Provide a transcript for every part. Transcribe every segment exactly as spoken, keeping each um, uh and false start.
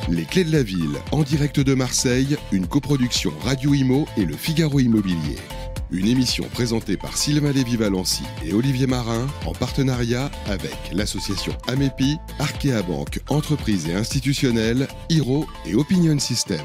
Les Clés de la Ville, en direct de Marseille, une coproduction Radio Imo et le Figaro Immobilier. Une émission présentée par Sylvain Lévy-Valency et Olivier Marin en partenariat avec l'association Amepi, Arkea Banque, entreprises et institutionnelles, Hiro et Opinion System.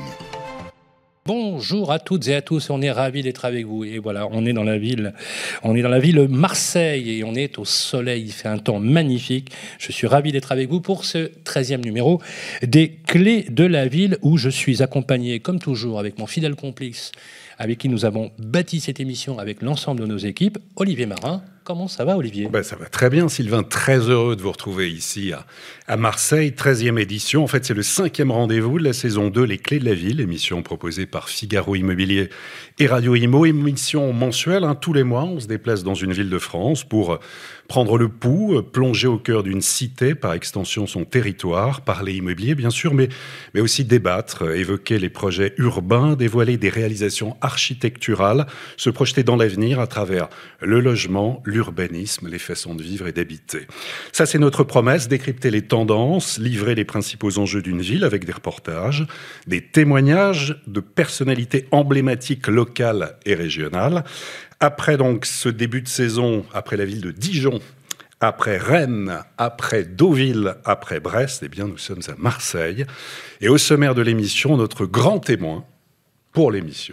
Bonjour à toutes et à tous, on est ravis d'être avec vous. Et voilà, on est dans la ville, on est dans la ville Marseille et on est au soleil, il fait un temps magnifique. Je suis ravi d'être avec vous pour ce treizième numéro des Clés de la Ville où je suis accompagné, comme toujours, avec mon fidèle complice, avec qui nous avons bâti cette émission avec l'ensemble de nos équipes, Olivier Marin. Comment ça va, Olivier ? Ben, ça va très bien, Sylvain. Très heureux de vous retrouver ici à, à Marseille, treizième édition. En fait, c'est le cinquième rendez-vous de la saison deux, Les Clés de la Ville, émission proposée par Figaro Immobilier et Radio Imo. Émission mensuelle, hein, tous les mois, on se déplace dans une ville de France pour prendre le pouls, plonger au cœur d'une cité, par extension son territoire, parler immobilier, bien sûr, mais, mais aussi débattre, évoquer les projets urbains, dévoiler des réalisations architecturales, se projeter dans l'avenir à travers le logement, l'urbanisme, les façons de vivre et d'habiter. Ça, c'est notre promesse, décrypter les tendances, livrer les principaux enjeux d'une ville avec des reportages, des témoignages de personnalités emblématiques locales et régionales. Après donc ce début de saison, après la ville de Dijon, après Rennes, après Deauville, après Brest, eh bien nous sommes à Marseille. Et au sommaire de l'émission, notre grand témoin pour l'émission,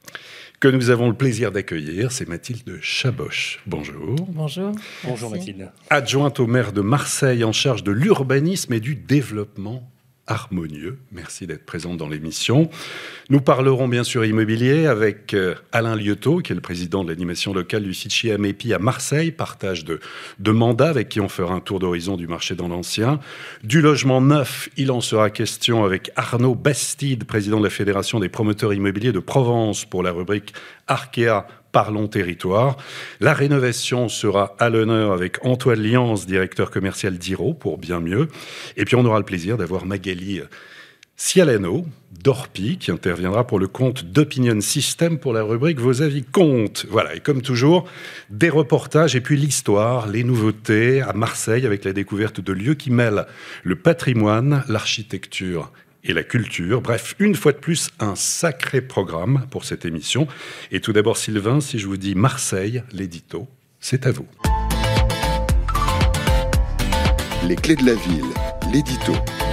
que nous avons le plaisir d'accueillir, c'est Mathilde Chaboch. Bonjour. Bonjour. Bonjour Mathilde. Adjointe au maire de Marseille en charge de l'urbanisme et du développement harmonieux. Merci d'être présente dans l'émission. Nous parlerons bien sûr immobilier avec Alain Lieuteau, qui est le président de l'animation locale du Fichier Amepi à Marseille, partage de, de mandats avec qui on fera un tour d'horizon du marché dans l'ancien. Du logement neuf, il en sera question avec Arnaud Bastide, président de la Fédération des promoteurs immobiliers de Provence pour la rubrique Arkea Parlons Territoire. La rénovation sera à l'honneur avec Antoine Lians, directeur commercial d'Hiro, pour bien mieux. Et puis on aura le plaisir d'avoir Magali Cialano, d'Orpi, qui interviendra pour le compte d'Opinion System pour la rubrique Vos avis comptent. Voilà, et comme toujours, des reportages et puis l'histoire, les nouveautés à Marseille avec la découverte de lieux qui mêlent le patrimoine, l'architecture et la culture. Bref, une fois de plus, un sacré programme pour cette émission. Et tout d'abord, Sylvain, si je vous dis Marseille, l'édito, c'est à vous. Les Clés de la Ville, l'édito.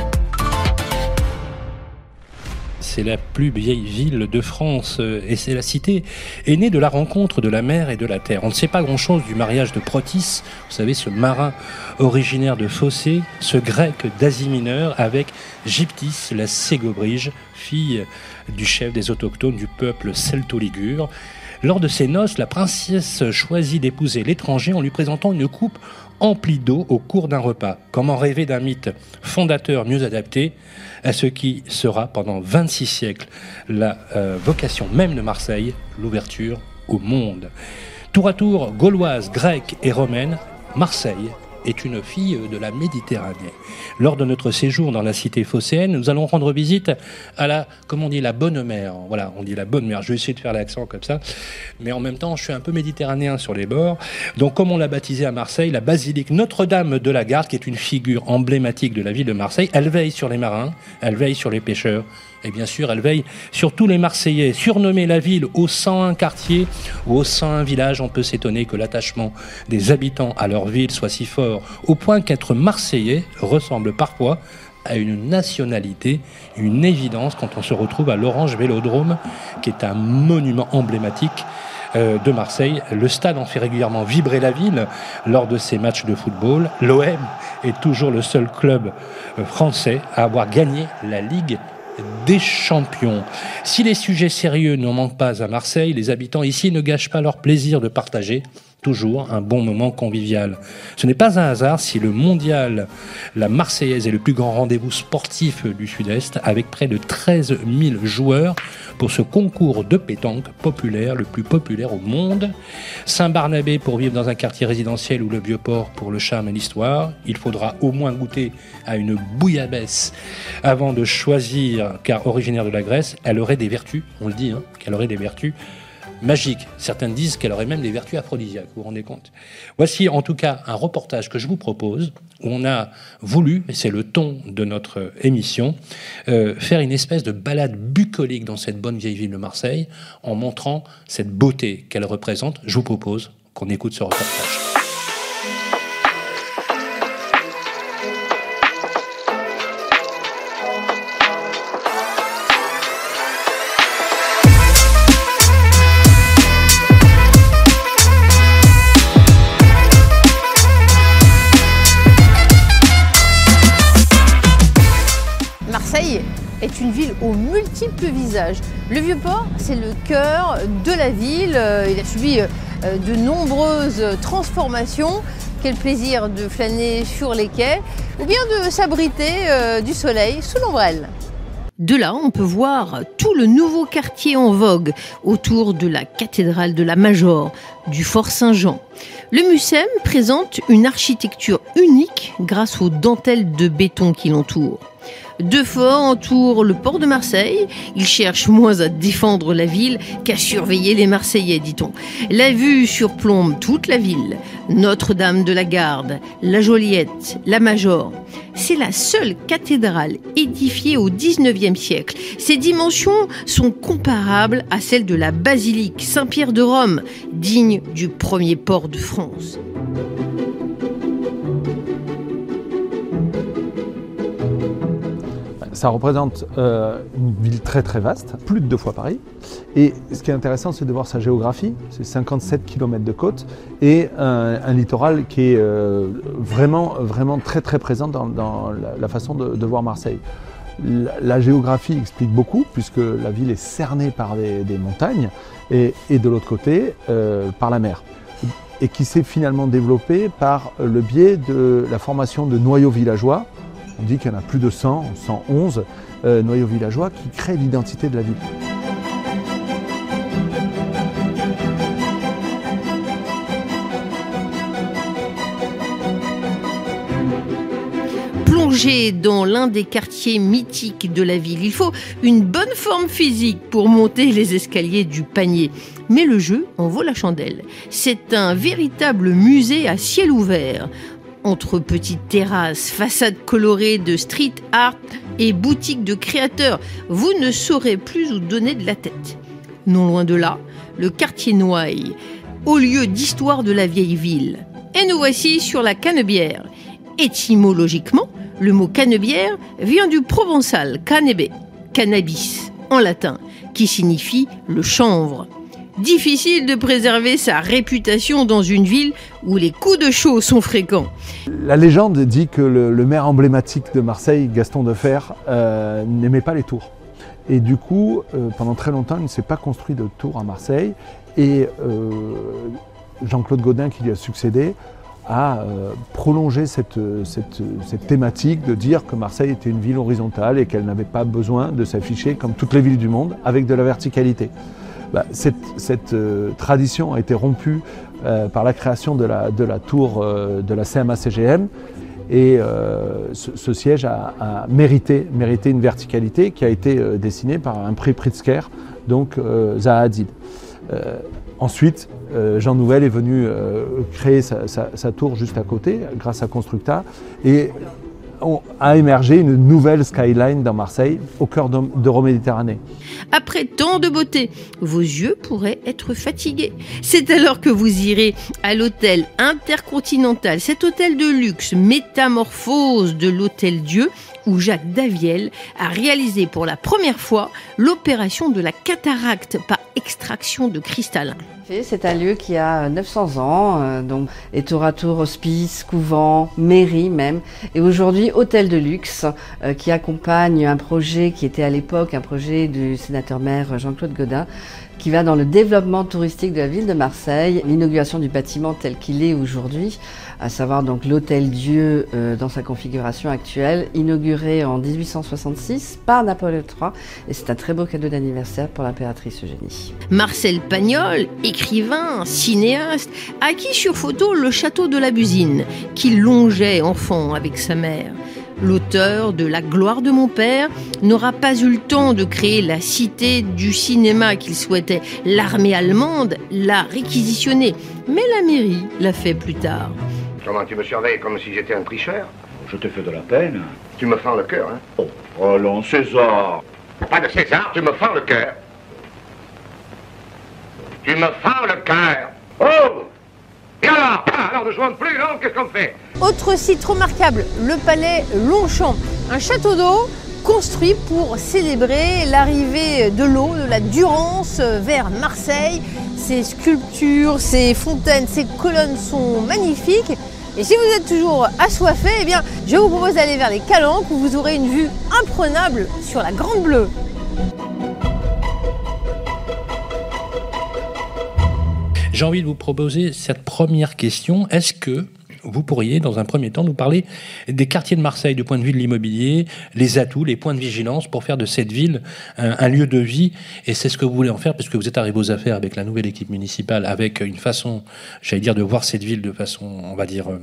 C'est la plus vieille ville de France et c'est la cité est née de la rencontre de la mer et de la terre. On ne sait pas grand-chose du mariage de Protis, vous savez, ce marin originaire de Phocée, ce grec d'Asie mineure avec Gyptis, la Ségobrige, fille du chef des autochtones du peuple celto-ligure. Lors de ses noces, la princesse choisit d'épouser l'étranger en lui présentant une coupe emplie d'eau au cours d'un repas. Comment rêver d'un mythe fondateur mieux adapté à ce qui sera pendant vingt-six siècles la euh, vocation même de Marseille, l'ouverture au monde. Tour à tour, gauloise, grecque et romaine, Marseille est une fille de la Méditerranée. Lors de notre séjour dans la cité phocéenne, nous allons rendre visite à la, comment on dit, la bonne mère. Voilà, on dit la bonne mère. Je vais essayer de faire l'accent comme ça. Mais en même temps, je suis un peu méditerranéen sur les bords. Donc, comme on l'a baptisée à Marseille, la basilique Notre-Dame de la Garde, qui est une figure emblématique de la ville de Marseille, elle veille sur les marins, elle veille sur les pêcheurs. Et bien sûr, elle veille sur tous les Marseillais. Surnommée la ville aux cent un quartiers ou aux cent un villages, on peut s'étonner que l'attachement des habitants à leur ville soit si fort, au point qu'être Marseillais ressemble parfois à une nationalité, une évidence quand on se retrouve à l'Orange Vélodrome, qui est un monument emblématique de Marseille. Le stade en fait régulièrement vibrer la ville lors de ses matchs de football. L'O M est toujours le seul club français à avoir gagné la Ligue des champions. Si les sujets sérieux n'en manquent pas à Marseille, les habitants ici ne gâchent pas leur plaisir de partager toujours un bon moment convivial. Ce n'est pas un hasard si le mondial, la Marseillaise est le plus grand rendez-vous sportif du Sud-Est, avec près de treize mille joueurs pour ce concours de pétanque populaire, le plus populaire au monde. Saint-Barnabé pour vivre dans un quartier résidentiel ou le Vieux-Port pour le charme et l'histoire. Il faudra au moins goûter à une bouillabaisse avant de choisir, car originaire de la Grèce, elle aurait des vertus, on le dit, hein, qu'elle aurait des vertus magique. Certains disent qu'elle aurait même des vertus aphrodisiaques, vous vous rendez compte? Voici en tout cas un reportage que je vous propose, où on a voulu, et c'est le ton de notre émission, euh, faire une espèce de balade bucolique dans cette bonne vieille ville de Marseille, en montrant cette beauté qu'elle représente. Je vous propose qu'on écoute ce reportage. Marseille est une ville aux multiples visages. Le Vieux-Port, c'est le cœur de la ville. Il a subi de nombreuses transformations. Quel plaisir de flâner sur les quais ou bien de s'abriter du soleil sous l'ombrelle. De là, on peut voir tout le nouveau quartier en vogue autour de la cathédrale de la Major, du Fort Saint-Jean. Le Mucem présente une architecture unique grâce aux dentelles de béton qui l'entourent. Deux forts entourent le port de Marseille. Ils cherchent moins à défendre la ville qu'à surveiller les Marseillais, dit-on. La vue surplombe toute la ville. Notre-Dame de la Garde, la Joliette, la Major. C'est la seule cathédrale édifiée au dix-neuvième siècle. Ses dimensions sont comparables à celles de la basilique Saint-Pierre de Rome, digne du premier port de France. Ça représente euh, une ville très très vaste, plus de deux fois Paris. Et ce qui est intéressant, c'est de voir sa géographie. C'est cinquante-sept kilomètres de côte et un, un littoral qui est euh, vraiment, vraiment très très présent dans, dans la, la façon de, de voir Marseille. La, la géographie explique beaucoup puisque la ville est cernée par des, des montagnes et, et de l'autre côté euh, par la mer. Et qui s'est finalement développée par le biais de la formation de noyaux villageois. On dit qu'il y en a plus de cent, cent onze euh, noyaux villageois qui créent l'identité de la ville. Plonger dans l'un des quartiers mythiques de la ville, il faut une bonne forme physique pour monter les escaliers du panier. Mais le jeu en vaut la chandelle. C'est un véritable musée à ciel ouvert. Entre petites terrasses, façades colorées de street art et boutiques de créateurs, vous ne saurez plus où donner de la tête. Non loin de là, le quartier Noailles, haut lieu d'histoire de la vieille ville. Et nous voici sur la Canebière. Étymologiquement, le mot canebière vient du provençal canebe, cannabis en latin, qui signifie le chanvre. Difficile de préserver sa réputation dans une ville où les coups de chaud sont fréquents. La légende dit que le, le maire emblématique de Marseille, Gaston Defferre, euh, n'aimait pas les tours. Et du coup, euh, pendant très longtemps, il ne s'est pas construit de tour à Marseille. Et euh, Jean-Claude Gaudin, qui lui a succédé, a euh, prolongé cette, cette, cette thématique de dire que Marseille était une ville horizontale et qu'elle n'avait pas besoin de s'afficher comme toutes les villes du monde avec de la verticalité. Bah, cette cette euh, tradition a été rompue euh, par la création de la, de la tour euh, de la C M A C G M et euh, ce, ce siège a, a mérité, mérité une verticalité qui a été euh, dessinée par un prix Pritzker, donc euh, Zaha Hadid. Euh, ensuite, euh, Jean Nouvel est venu euh, créer sa, sa, sa tour juste à côté grâce à Constructa et a émergé une nouvelle skyline dans Marseille, au cœur d'Euroméditerranée. Après tant de beauté, vos yeux pourraient être fatigués. C'est alors que vous irez à l'hôtel Intercontinental, cet hôtel de luxe, métamorphose de l'Hôtel Dieu, où Jacques Daviel a réalisé pour la première fois l'opération de la cataracte par extraction de cristallin. C'est un lieu qui a neuf cents ans, euh, donc est tour à tour hospice, couvent, mairie même, et aujourd'hui hôtel de luxe euh, qui accompagne un projet qui était à l'époque un projet du sénateur-maire Jean-Claude Gaudin, qui va dans le développement touristique de la ville de Marseille, l'inauguration du bâtiment tel qu'il est aujourd'hui, à savoir donc l'Hôtel Dieu euh, dans sa configuration actuelle, inauguré en dix-huit cent soixante-six par Napoléon trois, et c'est un très beau cadeau d'anniversaire pour l'impératrice Eugénie. Marcel Pagnol, écrivain, cinéaste, acquis sur photo le château de la Busine, qu'il longeait enfant avec sa mère. l'auteur de La gloire de mon père, n'aura pas eu le temps de créer la cité du cinéma qu'il souhaitait. L'armée allemande l'a réquisitionné, mais la mairie l'a fait plus tard. Comment, tu me surveilles comme si j'étais un tricheur? Je t'ai fait de la peine. Tu me fends le cœur, hein? Oh, allons, César. Pas de César, tu me fends le cœur. Tu me fends le cœur. Oh! Et alors? Ah, alors ne jouons plus, non? Qu'est-ce qu'on fait? Autre site remarquable, le palais Longchamp, un château d'eau construit pour célébrer l'arrivée de l'eau, de la Durance vers Marseille. Ses sculptures, ses fontaines, ses colonnes sont magnifiques. Et si vous êtes toujours assoiffé, eh bien, je vous propose d'aller vers les Calanques où vous aurez une vue imprenable sur la Grande Bleue. J'ai envie de vous proposer cette première question. Est-ce que vous pourriez, dans un premier temps, nous parler des quartiers de Marseille du point de vue de l'immobilier, les atouts, les points de vigilance pour faire de cette ville un, un lieu de vie? Et c'est ce que vous voulez en faire, puisque vous êtes arrivé aux affaires avec la nouvelle équipe municipale, avec une façon, j'allais dire, de voir cette ville de façon, on va dire, euh,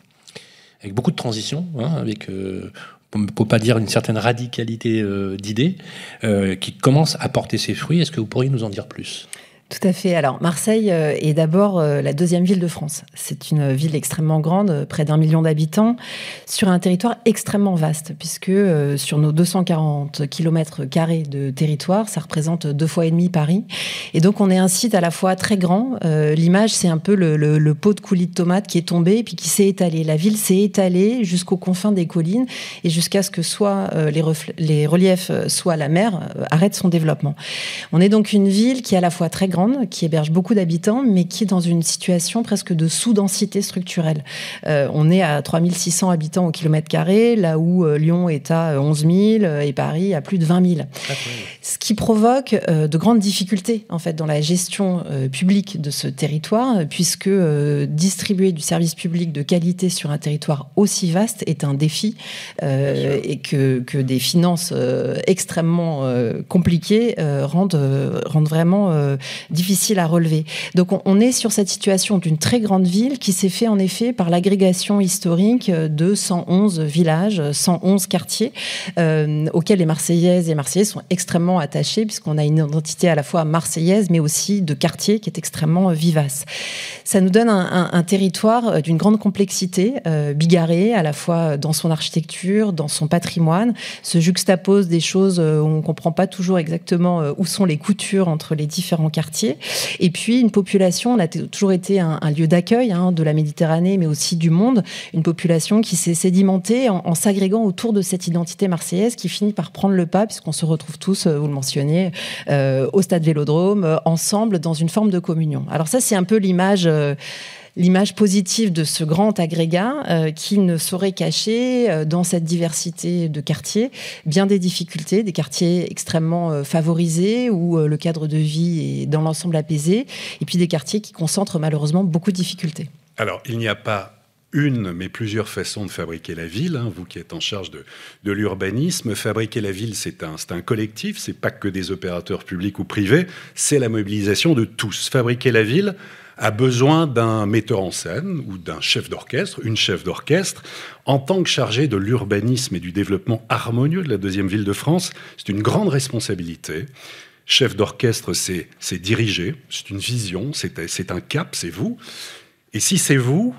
avec beaucoup de transition, hein, avec... Euh, on ne peut pas dire une certaine radicalité euh, d'idées, euh, qui commence à porter ses fruits. Est-ce que vous pourriez nous en dire plus ? Tout à fait. Alors, Marseille est d'abord la deuxième ville de France. C'est une ville extrêmement grande, près d'un million d'habitants, sur un territoire extrêmement vaste, puisque euh, sur nos deux cent quarante kilomètres carrés de territoire, ça représente deux fois et demi Paris. Et donc, on est un site à la fois très grand. Euh, l'image, c'est un peu le, le, le pot de coulis de tomates qui est tombé et puis qui s'est étalé. La ville s'est étalée jusqu'aux confins des collines et jusqu'à ce que soit euh, les, refl- les reliefs, soit la mer, euh, arrête son développement. On est donc une ville qui est à la fois très grande, qui héberge beaucoup d'habitants, mais qui est dans une situation presque de sous-densité structurelle. Euh, on est à trois mille six cents habitants au kilomètre carré, là où euh, Lyon est à onze mille et Paris à plus de vingt mille. Ce qui provoque euh, de grandes difficultés en fait, dans la gestion euh, publique de ce territoire, puisque euh, distribuer du service public de qualité sur un territoire aussi vaste est un défi euh, et que, que des finances euh, extrêmement euh, compliquées euh, rendent, euh, rendent vraiment euh, difficile à relever. Donc on, on est sur cette situation d'une très grande ville qui s'est fait en effet par l'agrégation historique de cent onze villages, cent onze quartiers euh, auxquels les Marseillaises et Marseillais sont extrêmement attachés puisqu'on a une identité à la fois marseillaise mais aussi de quartier qui est extrêmement vivace. Ça nous donne un, un, un territoire d'une grande complexité, euh, bigarré à la fois dans son architecture, dans son patrimoine, se juxtapose des choses où on ne comprend pas toujours exactement où sont les coutures entre les différents quartiers. Et puis une population, on a t- toujours été un, un lieu d'accueil hein, de la Méditerranée, mais aussi du monde, une population qui s'est sédimentée en, en s'agrégant autour de cette identité marseillaise qui finit par prendre le pas, puisqu'on se retrouve tous, vous le mentionnez, euh, au stade Vélodrome, euh, ensemble, dans une forme de communion. Alors ça, c'est un peu l'image... Euh, L'image positive de ce grand agrégat euh, qui ne saurait cacher euh, dans cette diversité de quartiers bien des difficultés, des quartiers extrêmement euh, favorisés où euh, le cadre de vie est dans l'ensemble apaisé, et puis des quartiers qui concentrent malheureusement beaucoup de difficultés. Alors, il n'y a pas une, mais plusieurs façons de fabriquer la ville. Hein, vous qui êtes en charge de, de l'urbanisme, fabriquer la ville, c'est un, c'est un collectif, c'est pas que des opérateurs publics ou privés, c'est la mobilisation de tous. Fabriquer la ville a besoin d'un metteur en scène ou d'un chef d'orchestre, une chef d'orchestre. En tant que chargé de l'urbanisme et du développement harmonieux de la deuxième ville de France, c'est une grande responsabilité. Chef d'orchestre, c'est, c'est diriger, c'est une vision, c'est, c'est un cap, c'est vous. Et si c'est vous,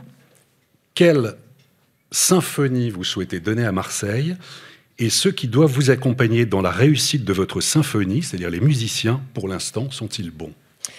quelle symphonie vous souhaitez donner à Marseille ? Et ceux qui doivent vous accompagner dans la réussite de votre symphonie, c'est-à-dire les musiciens, pour l'instant, sont-ils bons ?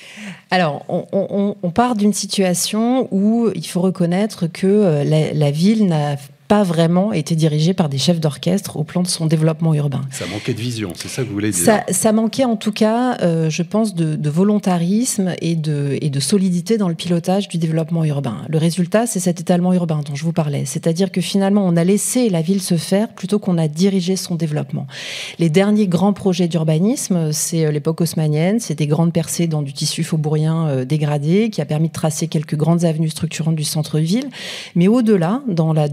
Alors, on, on, on part d'une situation où il faut reconnaître que la, la ville n'a pas vraiment été dirigée par des chefs d'orchestre au plan de son développement urbain. Ça manquait de vision, c'est ça que vous voulez dire ? Ça, ça manquait en tout cas, euh, je pense, de, de volontarisme et de, et de solidité dans le pilotage du développement urbain. Le résultat, c'est cet étalement urbain dont je vous parlais. C'est-à-dire que finalement, on a laissé la ville se faire plutôt qu'on a dirigé son développement. Les derniers grands projets d'urbanisme, c'est l'époque haussmannienne, c'est des grandes percées dans du tissu faubourien euh, dégradé qui a permis de tracer quelques grandes avenues structurantes du centre-ville. Mais au-delà, dans la deuxième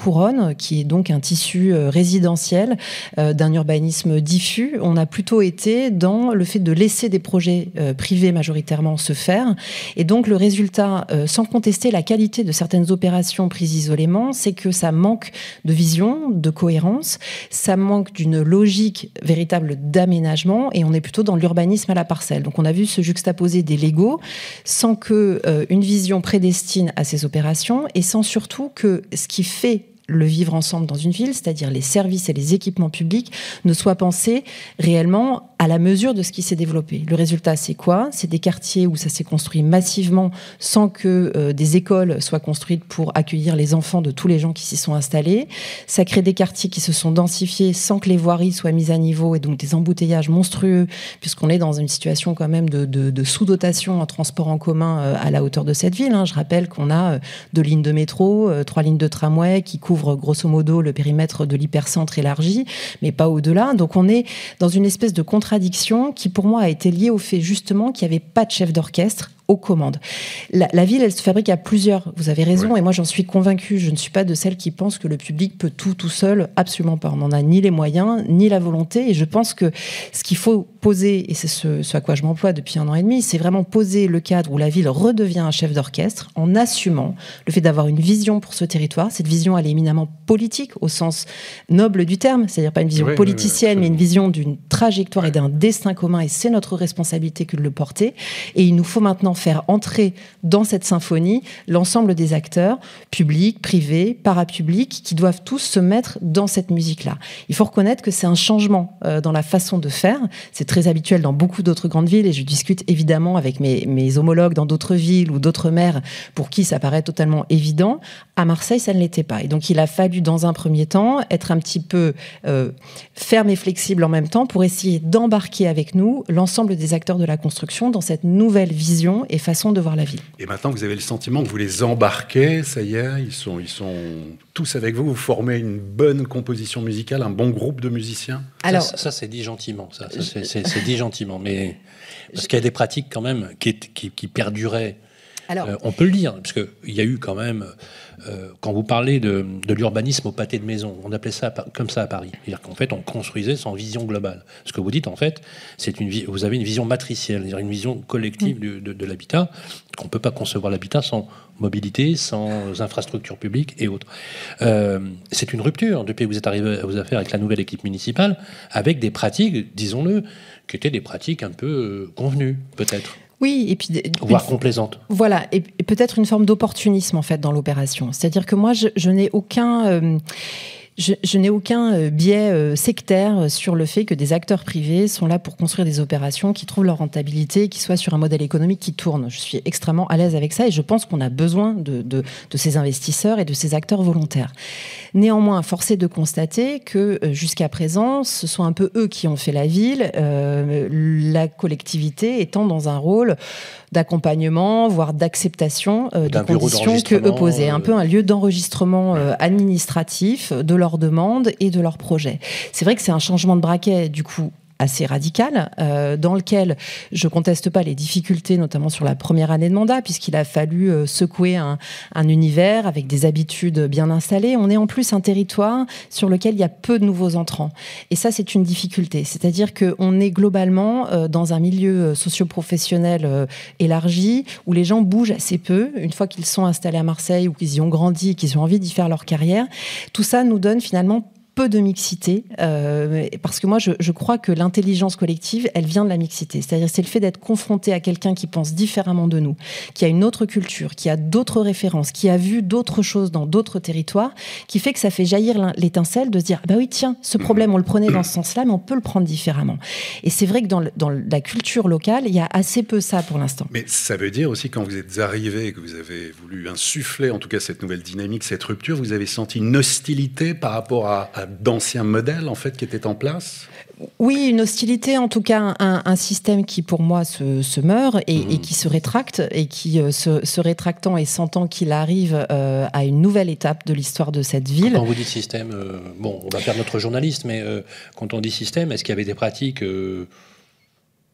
couronne, qui est donc un tissu euh, résidentiel euh, d'un urbanisme diffus. On a plutôt été dans le fait de laisser des projets euh, privés majoritairement se faire. Et donc le résultat, euh, sans contester la qualité de certaines opérations prises isolément, c'est que ça manque de vision, de cohérence, ça manque d'une logique véritable d'aménagement, et on est plutôt dans l'urbanisme à la parcelle. Donc on a vu se juxtaposer des Legos sans que euh, une vision prédestine à ces opérations, et sans surtout que ce qui fait le vivre ensemble dans une ville, c'est-à-dire les services et les équipements publics, ne soient pensés réellement à la mesure de ce qui s'est développé. Le résultat, c'est quoi ? C'est des quartiers où ça s'est construit massivement sans que euh, des écoles soient construites pour accueillir les enfants de tous les gens qui s'y sont installés. Ça crée des quartiers qui se sont densifiés sans que les voiries soient mises à niveau, et donc des embouteillages monstrueux, puisqu'on est dans une situation quand même de, de, de sous-dotation en transport en commun euh, à la hauteur de cette ville. Hein. Je rappelle qu'on a euh, deux lignes de métro, euh, trois lignes de tramway qui couvrent grosso modo le périmètre de l'hypercentre élargi, mais pas au-delà. Donc on est dans une espèce de contradiction qui pour moi a été liée au fait justement qu'il n'y avait pas de chef d'orchestre aux commandes. La, la ville, elle se fabrique à plusieurs, vous avez raison, ouais. Et moi j'en suis convaincue. Je ne suis pas de celles qui pensent que le public peut tout tout seul, absolument pas. On n'en a ni les moyens, ni la volonté, et je pense que ce qu'il faut poser, et c'est ce, ce à quoi je m'emploie depuis un an et demi, c'est vraiment poser le cadre où la ville redevient un chef d'orchestre en assumant le fait d'avoir une vision pour ce territoire. Cette vision, elle est éminemment politique au sens noble du terme, c'est-à-dire pas une vision oui, politicienne, oui, oui, mais une vision d'une trajectoire et d'un destin commun, et c'est notre responsabilité que de le porter. Et il nous faut maintenant faire entrer dans cette symphonie l'ensemble des acteurs, publics, privés, parapublics, qui doivent tous se mettre dans cette musique-là. Il faut reconnaître que c'est un changement euh, dans la façon de faire. C'est très habituel dans beaucoup d'autres grandes villes, et je discute évidemment avec mes, mes homologues dans d'autres villes ou d'autres maires pour qui ça paraît totalement évident. À Marseille, ça ne l'était pas. Et donc, il a fallu, dans un premier temps, être un petit peu euh, ferme et flexible en même temps pour essayer d'embarquer avec nous l'ensemble des acteurs de la construction dans cette nouvelle vision et façon de voir la ville. Et maintenant, vous avez le sentiment que vous les embarquez, ça y est, ils sont, ils sont tous avec vous, vous formez une bonne composition musicale, un bon groupe de musiciens. Alors, ça, ça c'est dit gentiment, ça, ça c'est, c'est, c'est dit gentiment, mais parce qu'il y a des pratiques quand même qui, qui, qui perduraient. Alors, euh, on peut le dire, parce qu'il y a eu quand même, euh, quand vous parlez de, de l'urbanisme au pâté de maison, on appelait ça comme ça à Paris. C'est-à-dire qu'en fait, on construisait sans vision globale. Ce que vous dites, en fait, c'est une, vous avez une vision matricielle, c'est-à-dire une vision collective mmh. de, de, de l'habitat, qu'on ne peut pas concevoir l'habitat sans mobilité, sans infrastructures publiques et autres. Euh, c'est une rupture depuis que vous êtes arrivé à vos affaires avec la nouvelle équipe municipale, avec des pratiques, disons-le, qui étaient des pratiques un peu euh, convenues, peut-être. Oui, et puis voire complaisante. Voilà, et, et peut-être une forme d'opportunisme en fait dans l'opération. C'est-à-dire que moi, je, je n'ai aucun, euh, je, je n'ai aucun euh, biais euh, sectaire sur le fait que des acteurs privés sont là pour construire des opérations qui trouvent leur rentabilité, qui soient sur un modèle économique qui tourne. Je suis extrêmement à l'aise avec ça, et je pense qu'on a besoin de, de, de ces investisseurs et de ces acteurs volontaires. Néanmoins, force est de constater que euh, jusqu'à présent, ce sont un peu eux qui ont fait la ville, euh, la collectivité étant dans un rôle d'accompagnement, voire d'acceptation euh, des conditions que eux posaient. Un peu un lieu d'enregistrement euh, administratif de leurs demandes et de leurs projets. C'est vrai que c'est un changement de braquet, du coup, assez radical, euh, dans lequel je conteste pas les difficultés, notamment sur la première année de mandat, puisqu'il a fallu euh, secouer un, un univers avec des habitudes bien installées. On est en plus un territoire sur lequel il y a peu de nouveaux entrants. Et ça, c'est une difficulté. C'est-à-dire qu'on est globalement euh, dans un milieu socio-professionnel euh, élargi, où les gens bougent assez peu. Une fois qu'ils sont installés à Marseille, ou qu'ils y ont grandi, qu'ils ont envie d'y faire leur carrière, tout ça nous donne finalement peu de mixité, euh, parce que moi je, je crois que l'intelligence collective, elle vient de la mixité, c'est-à-dire c'est le fait d'être confronté à quelqu'un qui pense différemment de nous, qui a une autre culture, qui a d'autres références, qui a vu d'autres choses dans d'autres territoires, qui fait que ça fait jaillir l'étincelle de se dire, bah oui tiens, ce problème on le prenait dans ce sens-là, mais on peut le prendre différemment. Et c'est vrai que dans, le, dans la culture locale, il y a assez peu ça pour l'instant. Mais ça veut dire aussi, quand vous êtes arrivé, que vous avez voulu insuffler en tout cas cette nouvelle dynamique, cette rupture, vous avez senti une hostilité par rapport à, à d'anciens modèles en fait qui étaient en place? Oui, une hostilité, en tout cas un, un système qui pour moi se, se meurt et, mmh. et qui se rétracte, et qui euh, se, se rétractant et sentant qu'il arrive euh, à une nouvelle étape de l'histoire de cette ville. Quand vous dites système, euh, bon, on va faire notre journaliste, mais euh, quand on dit système, est-ce qu'il y avait des pratiques euh,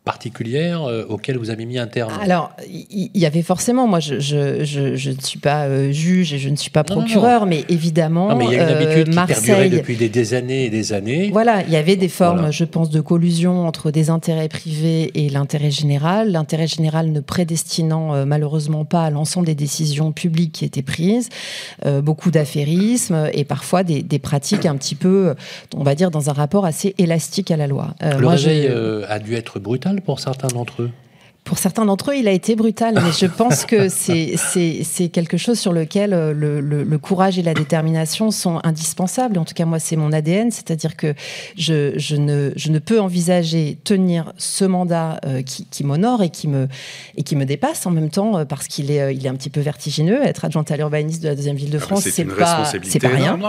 particulières euh, auxquelles vous avez mis un terme? Alors, il y, y avait forcément, moi je, je, je, je ne suis pas euh, juge et je ne suis pas procureur, non, non, non. mais évidemment, non, mais il y a une euh, habitude Marseille, qui perdurait depuis des, des années et des années. Voilà, il y avait des formes, voilà. je pense, de collusion entre des intérêts privés et l'intérêt général. L'intérêt général ne prédestinant euh, malheureusement pas à l'ensemble des décisions publiques qui étaient prises. Euh, beaucoup d'affairisme et parfois des, des pratiques un petit peu, on va dire, dans un rapport assez élastique à la loi. Euh, Le moi, réveil euh, a dû être brutal pour certains d'entre eux. Pour certains d'entre eux, il a été brutal, mais je pense que c'est, c'est, c'est quelque chose sur lequel le, le, le courage et la détermination sont indispensables. En tout cas, moi, c'est mon A D N, c'est-à-dire que je, je, ne, je ne peux envisager tenir ce mandat euh, qui, qui m'honore et qui me, et qui me dépasse en même temps, parce qu'il est, il est un petit peu vertigineux. Être adjointe à l'urbanisme de la deuxième ville de France, c'est, c'est, une pas, c'est pas rien.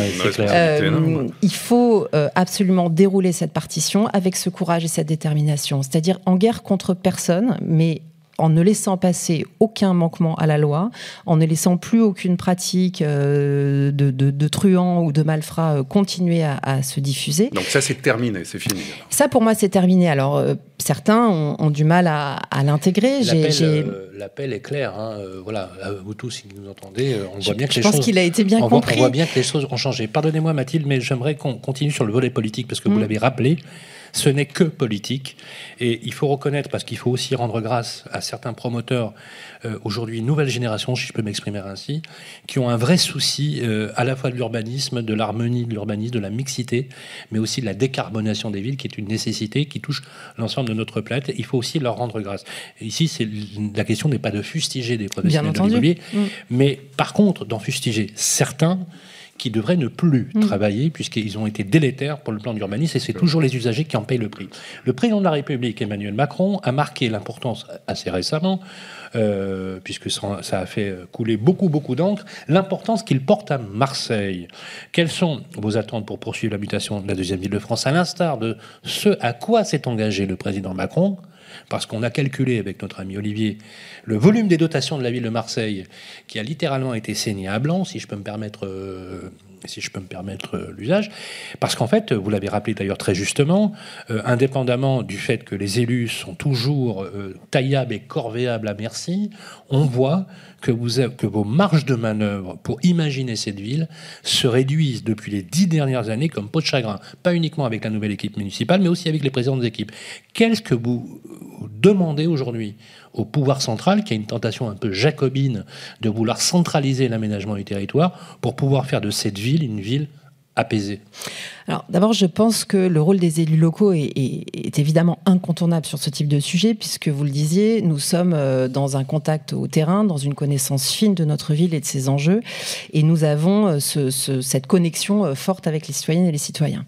euh, il faut euh, absolument dérouler cette partition avec ce courage et cette détermination, c'est-à-dire en guerre contre personne, mais en ne laissant passer aucun manquement à la loi, en ne laissant plus aucune pratique euh, de, de, de truand ou de malfrat euh, continuer à, à se diffuser. Donc ça, c'est terminé, c'est fini. Alors. Ça, pour moi, c'est terminé. Alors, euh, certains ont, ont du mal à, à l'intégrer. L'appel, j'ai, j'ai... Euh, l'appel est clair. Hein. Euh, voilà, vous tous, si vous nous entendez, on je, voit bien que je les pense choses... qu'il a été bien on compris. Voit, on voit bien que les choses ont changé. Pardonnez-moi, Mathilde, mais j'aimerais qu'on continue sur le volet politique, parce que mmh. vous l'avez rappelé. Ce n'est que politique. Et il faut reconnaître, parce qu'il faut aussi rendre grâce à certains promoteurs, euh, aujourd'hui, nouvelle génération, si je peux m'exprimer ainsi, qui ont un vrai souci euh, à la fois de l'urbanisme, de l'harmonie de l'urbanisme, de la mixité, mais aussi de la décarbonation des villes, qui est une nécessité, qui touche l'ensemble de notre planète. Il faut aussi leur rendre grâce. Et ici, c'est, la question n'est pas de fustiger des professionnels de l'immobilier, mmh. mais par contre, d'en fustiger certains qui devraient ne plus mmh. travailler puisqu'ils ont été délétères pour le plan d'urbanisme et c'est toujours les usagers qui en payent le prix. Le président de la République, Emmanuel Macron, a marqué l'importance assez récemment, euh, puisque ça, ça a fait couler beaucoup, beaucoup d'encre, l'importance qu'il porte à Marseille. Quelles sont vos attentes pour poursuivre la mutation de la deuxième ville de France, à l'instar de ce à quoi s'est engagé le président Macron ? Parce qu'on a calculé avec notre ami Olivier le volume des dotations de la ville de Marseille qui a littéralement été saigné à blanc, si je peux me permettre, euh, si je peux me permettre euh, l'usage. Parce qu'en fait, vous l'avez rappelé d'ailleurs très justement, euh, indépendamment du fait que les élus sont toujours euh, taillables et corvéables à merci, on voit que, vous avez, que vos marges de manœuvre pour imaginer cette ville se réduisent depuis les dix dernières années comme peau de chagrin. Pas uniquement avec la nouvelle équipe municipale, mais aussi avec les présidents des équipes. Qu'est-ce que vous demandez aujourd'hui au pouvoir central, qui a une tentation un peu jacobine de vouloir centraliser l'aménagement du territoire pour pouvoir faire de cette ville une ville apaisée? Alors, d'abord, je pense que le rôle des élus locaux est, est, est évidemment incontournable sur ce type de sujet, puisque vous le disiez, nous sommes dans un contact au terrain, dans une connaissance fine de notre ville et de ses enjeux, et nous avons ce, ce, cette connexion forte avec les citoyennes et les citoyens.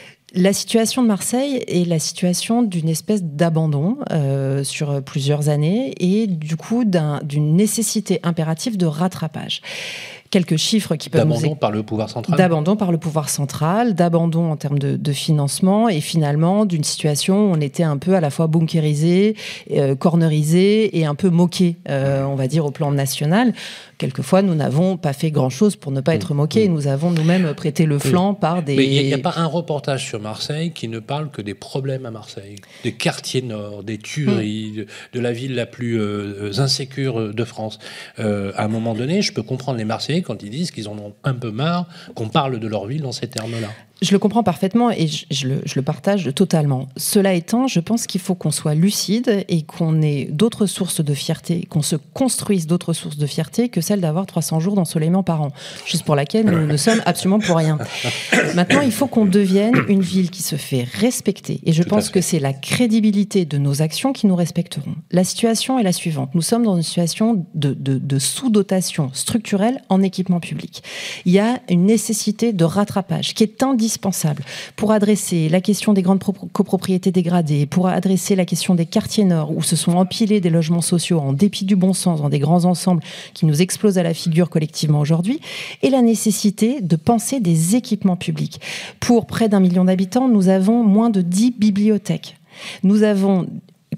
La situation de Marseille est la situation d'une espèce d'abandon euh, sur plusieurs années et du coup d'un, d'une nécessité impérative de rattrapage. Quelques chiffres qui peuvent d'abandon nous... par le pouvoir central. D'abandon par le pouvoir central, d'abandon en termes de, de financement et finalement d'une situation où on était un peu à la fois bunkérisé, euh, cornerisé et un peu moqué, euh, on va dire, au plan national. Quelquefois, nous n'avons pas fait grand-chose pour ne pas être moqués. Nous avons nous-mêmes prêté le flanc par des... Mais il n'y a, a pas un reportage sur Marseille qui ne parle que des problèmes à Marseille. Des quartiers nord, des tueries, mmh. de, de la ville la plus euh, insécure de France. Euh, à un moment donné, je peux comprendre les Marseillais quand ils disent qu'ils en ont un peu marre qu'on parle de leur ville dans ces termes-là. Je le comprends parfaitement et je, je, le, je le partage totalement. Cela étant, je pense qu'il faut qu'on soit lucide et qu'on ait d'autres sources de fierté, qu'on se construise d'autres sources de fierté que celle d'avoir trois cents jours d'ensoleillement par an, juste pour laquelle nous ne sommes absolument pour rien. Maintenant, il faut qu'on devienne une ville qui se fait respecter et je Tout pense que c'est la crédibilité de nos actions qui nous respecteront. La situation est la suivante. Nous sommes dans une situation de, de, de sous-dotation structurelle en équipement public. Il y a une nécessité de rattrapage qui est indispensable indispensable pour adresser la question des grandes copropriétés dégradées, pour adresser la question des quartiers nord où se sont empilés des logements sociaux en dépit du bon sens dans des grands ensembles qui nous explosent à la figure collectivement aujourd'hui, et la nécessité de penser des équipements publics. Pour près d'un million d'habitants, nous avons moins de dix bibliothèques. Nous avons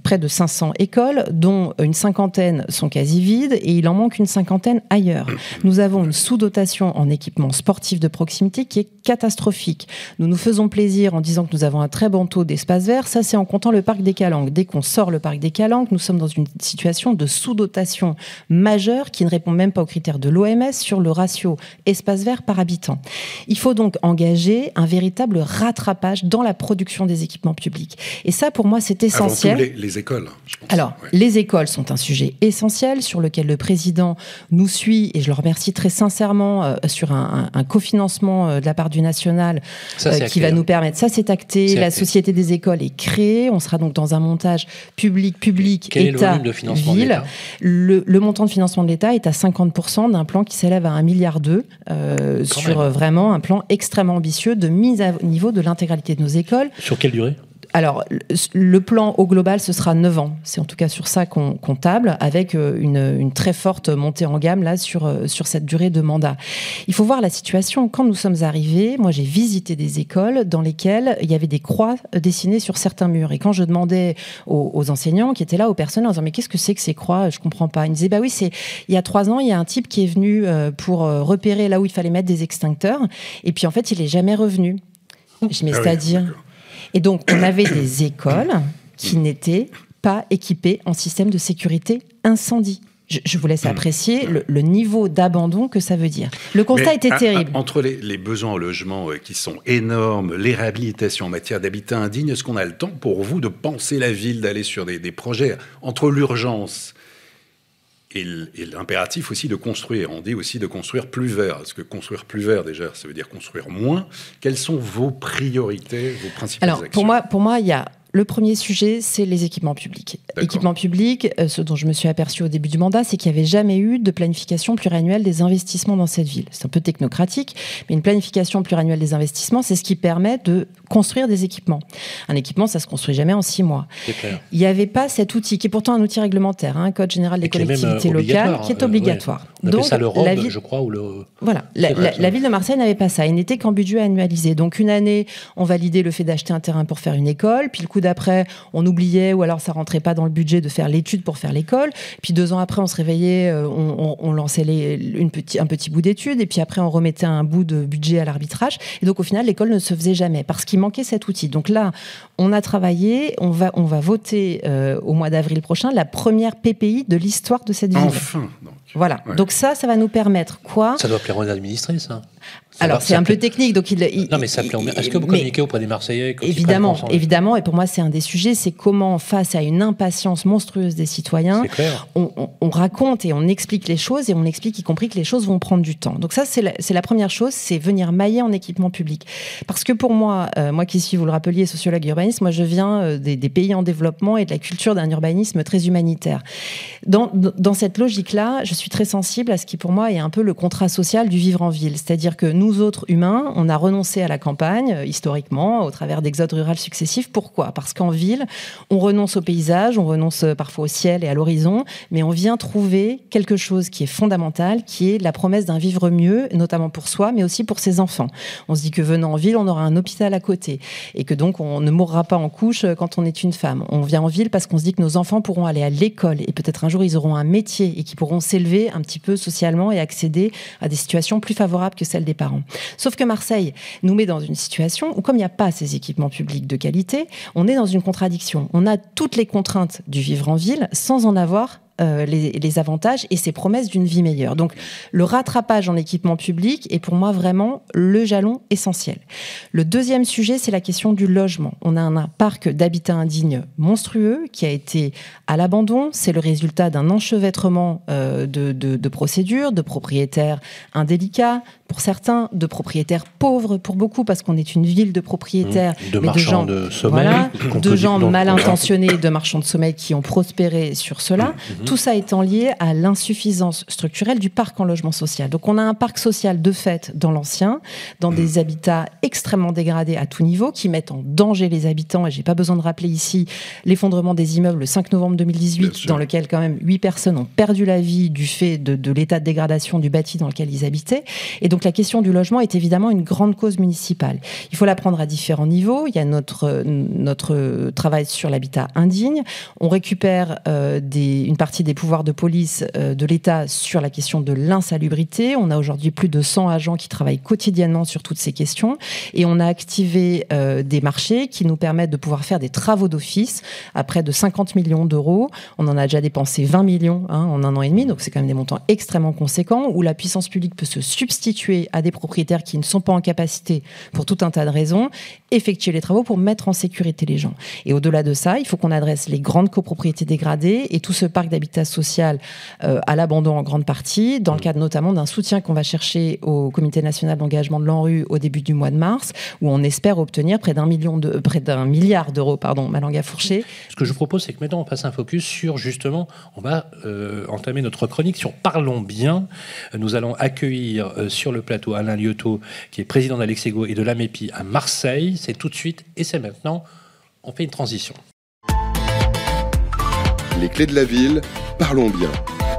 près de cinq cents écoles, dont une cinquantaine sont quasi vides, et il en manque une cinquantaine ailleurs. Nous avons une sous-dotation en équipements sportifs de proximité qui est catastrophique. Nous nous faisons plaisir en disant que nous avons un très bon taux d'espace vert. Ça, c'est en comptant le parc des Calanques. Dès qu'on sort le parc des Calanques, nous sommes dans une situation de sous-dotation majeure qui ne répond même pas aux critères de l'O M S sur le ratio espace vert par habitant. Il faut donc engager un véritable rattrapage dans la production des équipements publics. Et ça, pour moi, c'est essentiel. Avant tout, les, les écoles, je pense. Alors, ouais. Les écoles sont un sujet essentiel sur lequel le président nous suit, et je le remercie très sincèrement, euh, sur un, un, un cofinancement euh, de la part du national ça, euh, qui acté, va hein. nous permettre... Ça, c'est acté. C'est la acté. Société des écoles est créée. On sera donc dans un montage public, public, Quel État, est le volume de financement ville. De l'État le, le montant de financement de l'État est à cinquante pour cent d'un plan qui s'élève à un milliard deux euh, sur même. Vraiment un plan extrêmement ambitieux de mise à niveau de l'intégralité de nos écoles. Sur quelle durée ? Alors, le plan au global, ce sera neuf ans. C'est en tout cas sur ça qu'on, qu'on table, avec une, une très forte montée en gamme là, sur, sur cette durée de mandat. Il faut voir la situation. Quand nous sommes arrivés, moi j'ai visité des écoles dans lesquelles il y avait des croix dessinées sur certains murs. Et quand je demandais aux, aux enseignants qui étaient là, aux personnels, en disant « Mais qu'est-ce que c'est que ces croix ? Je ne comprends pas. » Ils me disaient « Bah oui, c'est, il y a trois ans, il y a un type qui est venu pour repérer là où il fallait mettre des extincteurs. Et puis en fait, il n'est jamais revenu. » Je mets ah c'est-à-dire... Oui, et donc, on avait des écoles qui n'étaient pas équipées en système de sécurité incendie. Je, je vous laisse apprécier le, le niveau d'abandon que ça veut dire. Le constat Mais était à, terrible. À, entre les, les besoins en logement euh, qui sont énormes, les réhabilitations en matière d'habitat indigne, est-ce qu'on a le temps pour vous de penser la ville, d'aller sur des, des projets entre l'urgence et l'impératif aussi de construire? On dit aussi de construire plus vert. Est-ce que construire plus vert, déjà, ça veut dire construire moins? Quelles sont vos priorités, vos principales Alors, actions? pour moi, pour moi, il y a... Le premier sujet, c'est les équipements publics. D'accord. Équipements publics, euh, ce dont je me suis aperçu au début du mandat, c'est qu'il n'y avait jamais eu de planification pluriannuelle des investissements dans cette ville. C'est un peu technocratique, mais une planification pluriannuelle des investissements, c'est ce qui permet de construire des équipements. Un équipement, ça ne se construit jamais en six mois. C'est clair. Il n'y avait pas cet outil, qui est pourtant un outil réglementaire, un hein, Code général des collectivités locales, qui est obligatoire. Euh, ouais. On appelle ça le R O B, ville... je crois, ou le... Voilà. La, la, la ville de Marseille n'avait pas ça. Il n'était qu'en budget annualisé. Donc, une année, on validait le fait d'acheter un terrain pour faire une école, puis le coup d'après, on oubliait, ou alors ça rentrait pas dans le budget de faire l'étude pour faire l'école. Puis deux ans après, on se réveillait, on, on, on lançait les, une petit, un petit bout d'étude, et puis après, on remettait un bout de budget à l'arbitrage. Et donc, au final, l'école ne se faisait jamais, parce qu'il manquait cet outil. Donc là, on a travaillé, on va, on va voter euh, au mois d'avril prochain la première P P I de l'histoire de cette ville. Enfin, donc. Voilà. Ouais. Donc ça, ça va nous permettre quoi ? Ça doit plaire aux administrés, ça. Ça Alors, va, c'est un plaît... peu technique, donc il... il non, mais ça plaît... il, Est-ce que vous communiquez auprès des Marseillais quand évidemment, ils évidemment, et pour moi, c'est un des sujets, c'est comment, face à une impatience monstrueuse des citoyens, on, on, on raconte et on explique les choses, et on explique y compris que les choses vont prendre du temps. Donc ça, c'est la, c'est la première chose, c'est venir mailler en équipement public. Parce que pour moi, euh, moi qui suis, vous le rappeliez, sociologue urbaniste, moi je viens euh, des, des pays en développement et de la culture d'un urbanisme très humanitaire. Dans, dans cette logique-là, je suis très sensible à ce qui, pour moi, est un peu le contrat social du vivre en ville. C'est-à-dire que nous autres humains, on a renoncé à la campagne, euh, historiquement, au travers d'exodes ruraux successifs. Pourquoi ? Parce qu'en ville, on renonce au paysage, on renonce parfois au ciel et à l'horizon, mais on vient trouver quelque chose qui est fondamental, qui est la promesse d'un vivre mieux, notamment pour soi, mais aussi pour ses enfants. On se dit que venant en ville, on aura un hôpital à côté, et que donc on ne mourra pas en couche quand on est une femme. On vient en ville parce qu'on se dit que nos enfants pourront aller à l'école, et peut-être un jour ils auront un métier, et qu'ils pourront s'élever un petit peu socialement et accéder à des situations plus favorables que celles des parents. Sauf que Marseille nous met dans une situation où, comme il n'y a pas ces équipements publics de qualité, on est dans une contradiction. On a toutes les contraintes du vivre en ville sans en avoir Euh, les, les avantages et ces promesses d'une vie meilleure. Donc, le rattrapage en équipement public est pour moi vraiment le jalon essentiel. Le deuxième sujet, c'est la question du logement. On a un, un parc d'habitat indigne monstrueux qui a été à l'abandon. C'est le résultat d'un enchevêtrement euh, de, de, de procédures, de propriétaires indélicats pour certains, de propriétaires pauvres pour beaucoup, parce qu'on est une ville de propriétaires, de mais marchands de gens, de sommeil, voilà, de gens donc, mal intentionnés, de marchands de sommeil qui ont prospéré sur cela. Mmh. Tout ça étant lié à l'insuffisance structurelle du parc en logement social. Donc on a un parc social de fait dans l'ancien, dans des habitats extrêmement dégradés à tout niveau, qui mettent en danger les habitants. Et j'ai pas besoin de rappeler ici l'effondrement des immeubles le cinq novembre deux mille dix-huit, dans lequel quand même huit personnes ont perdu la vie du fait de, de l'état de dégradation du bâti dans lequel ils habitaient. Et donc donc la question du logement est évidemment une grande cause municipale. Il faut la prendre à différents niveaux. Il y a notre, notre travail sur l'habitat indigne. On récupère euh, des, une partie des pouvoirs de police euh, de l'État sur la question de l'insalubrité. On a aujourd'hui plus de cent agents qui travaillent quotidiennement sur toutes ces questions. Et on a activé euh, des marchés qui nous permettent de pouvoir faire des travaux d'office à près de cinquante millions d'euros. On en a déjà dépensé vingt millions hein, en un an et demi, donc c'est quand même des montants extrêmement conséquents, où la puissance publique peut se substituer à des propriétaires qui ne sont pas en capacité, pour tout un tas de raisons, effectuer les travaux pour mettre en sécurité les gens. Et au-delà de ça, il faut qu'on adresse les grandes copropriétés dégradées et tout ce parc d'habitat social euh, à l'abandon en grande partie, dans le cadre notamment d'un soutien qu'on va chercher au Comité national d'engagement de l'ANRU au début du mois de mars, où on espère obtenir près d'un million de, près d'un milliard d'euros, pardon, ma langue a fourché. Ce que je vous propose, c'est que maintenant on passe un focus sur justement, on va euh, entamer notre chronique sur Parlons bien. Nous allons accueillir euh, sur le plateau Alain Liotto, qui est président d'Alexego et de l'Amepi à Marseille. C'est tout de suite et c'est maintenant. On fait une transition. Les clés de la ville, parlons bien.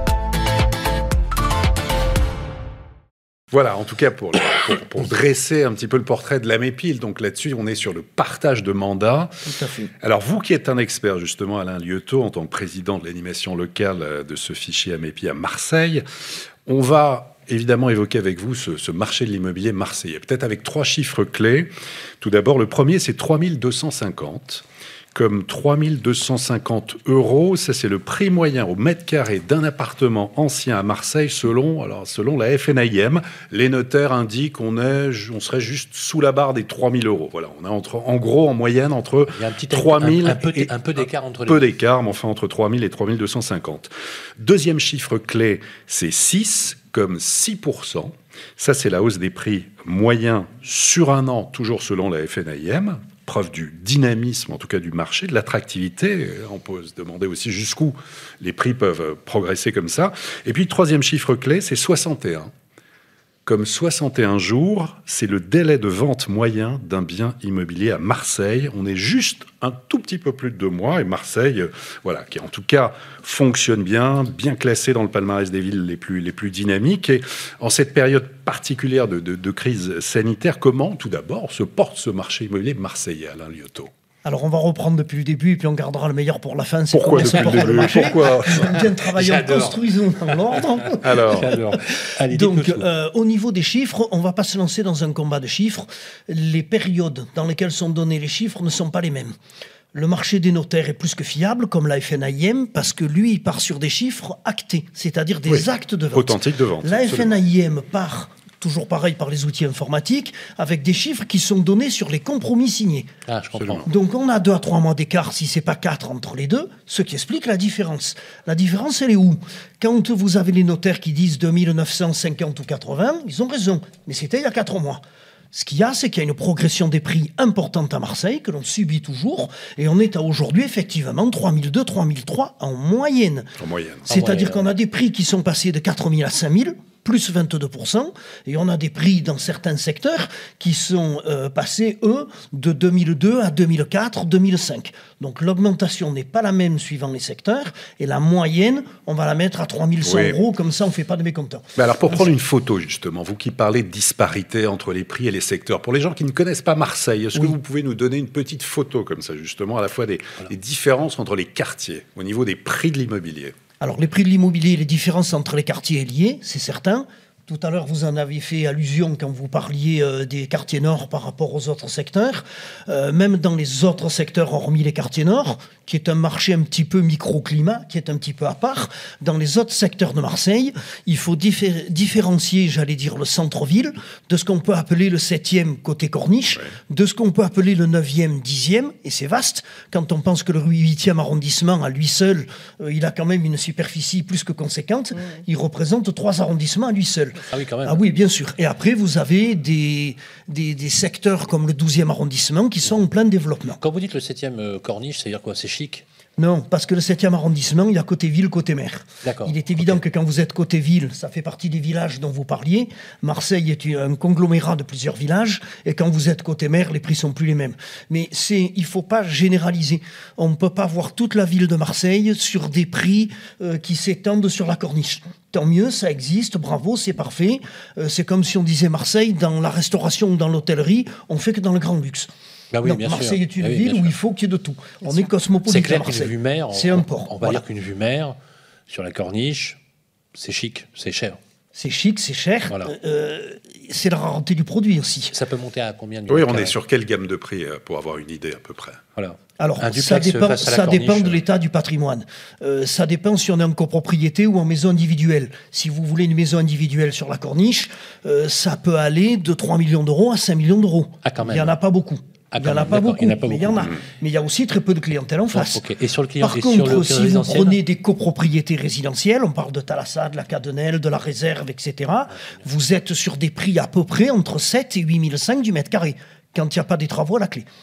Voilà, en tout cas, pour, pour, pour dresser un petit peu le portrait de l'Amepi, donc là-dessus, on est sur le partage de mandats. Tout à fait. Alors, vous qui êtes un expert, justement, Alain Liotto, en tant que président de l'animation locale de ce fichier Amepi à Marseille, on va évidemment évoquer avec vous ce, ce marché de l'immobilier marseillais, peut-être avec trois chiffres clés. Tout d'abord, le premier, c'est trois mille deux cent cinquante. Comme trois mille deux cent cinquante euros, ça c'est le prix moyen au mètre carré d'un appartement ancien à Marseille selon, alors, selon la F N I M. Les notaires indiquent qu'on est, on serait juste sous la barre des trois mille euros. Voilà, on a entre, en gros en moyenne entre Il y a un petit trois mille un, un peu, et un peu d'écart entre les peu deux. d'écart, mais enfin entre trois mille et trois mille deux cent cinquante. Deuxième chiffre clé, c'est six, comme six pour cent. Ça c'est la hausse des prix moyens sur un an, toujours selon la F N I M. Preuve du dynamisme, en tout cas du marché, de l'attractivité. On peut se demander aussi jusqu'où les prix peuvent progresser comme ça. Et puis, le troisième chiffre clé, c'est soixante et un. Comme soixante et un jours, c'est le délai de vente moyen d'un bien immobilier à Marseille. On est juste un tout petit peu plus de deux mois. Et Marseille, voilà, qui en tout cas fonctionne bien, bien classé dans le palmarès des villes les plus, les plus dynamiques. Et en cette période particulière de, de, de crise sanitaire, comment, tout d'abord, se porte ce marché immobilier marseillais, Alain Liotto ? Alors on va reprendre depuis le début et puis on gardera le meilleur pour la fin. C'est Pourquoi depuis le début ? Pourquoi ? J'aime bien travailler en construisons dans l'ordre. Alors, Allez, donc euh, au niveau des chiffres, on ne va pas se lancer dans un combat de chiffres. Les périodes dans lesquelles sont donnés les chiffres ne sont pas les mêmes. Le marché des notaires est plus que fiable, comme la F N I M, parce que lui, il part sur des chiffres actés, c'est-à-dire des oui, actes de vente. Authentiques de vente. La absolument. F N I M part... toujours pareil par les outils informatiques, avec des chiffres qui sont donnés sur les compromis signés. Ah, je comprends. Donc on a deux à trois mois d'écart, si c'est pas quatre entre les deux, ce qui explique la différence. La différence, elle est où ? Quand vous avez les notaires qui disent deux mille neuf cent cinquante ou quatre-vingts, ils ont raison, mais c'était il y a quatre mois. Ce qu'il y a, c'est qu'il y a une progression des prix importante à Marseille, que l'on subit toujours, et on est à aujourd'hui, effectivement, trois mille deux, trois mille trois en moyenne. En moyenne. C'est-à-dire En moyenne. qu'on a des prix qui sont passés de quatre mille à cinq mille, plus vingt-deux pour cent, et on a des prix dans certains secteurs qui sont euh, passés, eux, de deux mille deux à deux mille quatre, deux mille cinq. Donc l'augmentation n'est pas la même suivant les secteurs, et la moyenne, on va la mettre à trois mille cent Oui. euros, comme ça on ne fait pas de mécontents. Mais alors, pour prendre une photo, justement, vous qui parlez de disparité entre les prix et les secteurs, pour les gens qui ne connaissent pas Marseille, est-ce Oui. que vous pouvez nous donner une petite photo comme ça, justement, à la fois des, Voilà. des différences entre les quartiers, au niveau des prix de l'immobilier ? Alors les prix de l'immobilier, les différences entre les quartiers est liées, c'est certain. Tout à l'heure, vous en avez fait allusion quand vous parliez euh, des quartiers nord par rapport aux autres secteurs. Euh, même dans les autres secteurs, hormis les quartiers nord, qui est un marché un petit peu microclimat, qui est un petit peu à part, dans les autres secteurs de Marseille, il faut diffé- différencier, j'allais dire, le centre-ville de ce qu'on peut appeler le septième côté corniche, Ouais. de ce qu'on peut appeler le neuvième, dixième, et c'est vaste. Quand on pense que le huitième arrondissement, à lui seul, euh, il a quand même une superficie plus que conséquente, il représente trois arrondissements à lui seul. Ah oui, quand même. Ah oui, bien sûr. Et après, vous avez des, des, des secteurs comme le douzième arrondissement qui sont en plein développement. Quand vous dites le septième euh, corniche, c'est-à-dire quoi ? C'est chic ? Non, parce que le septième arrondissement, il y a côté ville, côté mer. D'accord. Il est évident okay. que quand vous êtes côté ville, ça fait partie des villages dont vous parliez. Marseille est un conglomérat de plusieurs villages. Et quand vous êtes côté mer, les prix sont plus les mêmes. Mais c'est, il ne faut pas généraliser. On ne peut pas voir toute la ville de Marseille sur des prix euh, qui s'étendent sur la corniche. Tant mieux, ça existe, bravo, c'est parfait. Euh, c'est comme si on disait Marseille, dans la restauration ou dans l'hôtellerie, on fait que dans le grand luxe. Bah oui, non, bien Marseille sûr. est une ah oui, ville où sûr. il faut qu'il y ait de tout. Bien on sûr. est cosmopolite C'est clair à Marseille. qu'une vue mer, on, c'est un port. On va voilà. dire qu'une vue mer sur la corniche, c'est chic, c'est cher. C'est chic, c'est cher. Voilà. Euh, c'est la rareté du produit aussi. Ça peut monter à combien du Oui, mètre on carré est sur quelle gamme de prix euh, pour avoir une idée à peu près? Voilà. Alors, Un ça, duplex dépend, face à la ça corniche. dépend de l'état du patrimoine. Euh, ça dépend si on est en copropriété ou en maison individuelle. Si vous voulez une maison individuelle sur la corniche, euh, ça peut aller de trois millions d'euros à cinq millions d'euros. Ah, quand même. Il n'y en a pas beaucoup. Ah, il n'y en a même, pas d'accord, beaucoup, il y en a pas mais il y en a. beaucoup. Mais il y a aussi très peu de clientèle en face. Oh, okay. Et sur le client, Par et contre, sur le si vous résidentiel prenez des copropriétés résidentielles, on parle de Thalassa, de la Cadenelle, de la Réserve, et cetera, vous êtes sur des prix à peu près entre sept et huit mille cinq cents du mètre carré, quand il n'y a pas des travaux à la clé.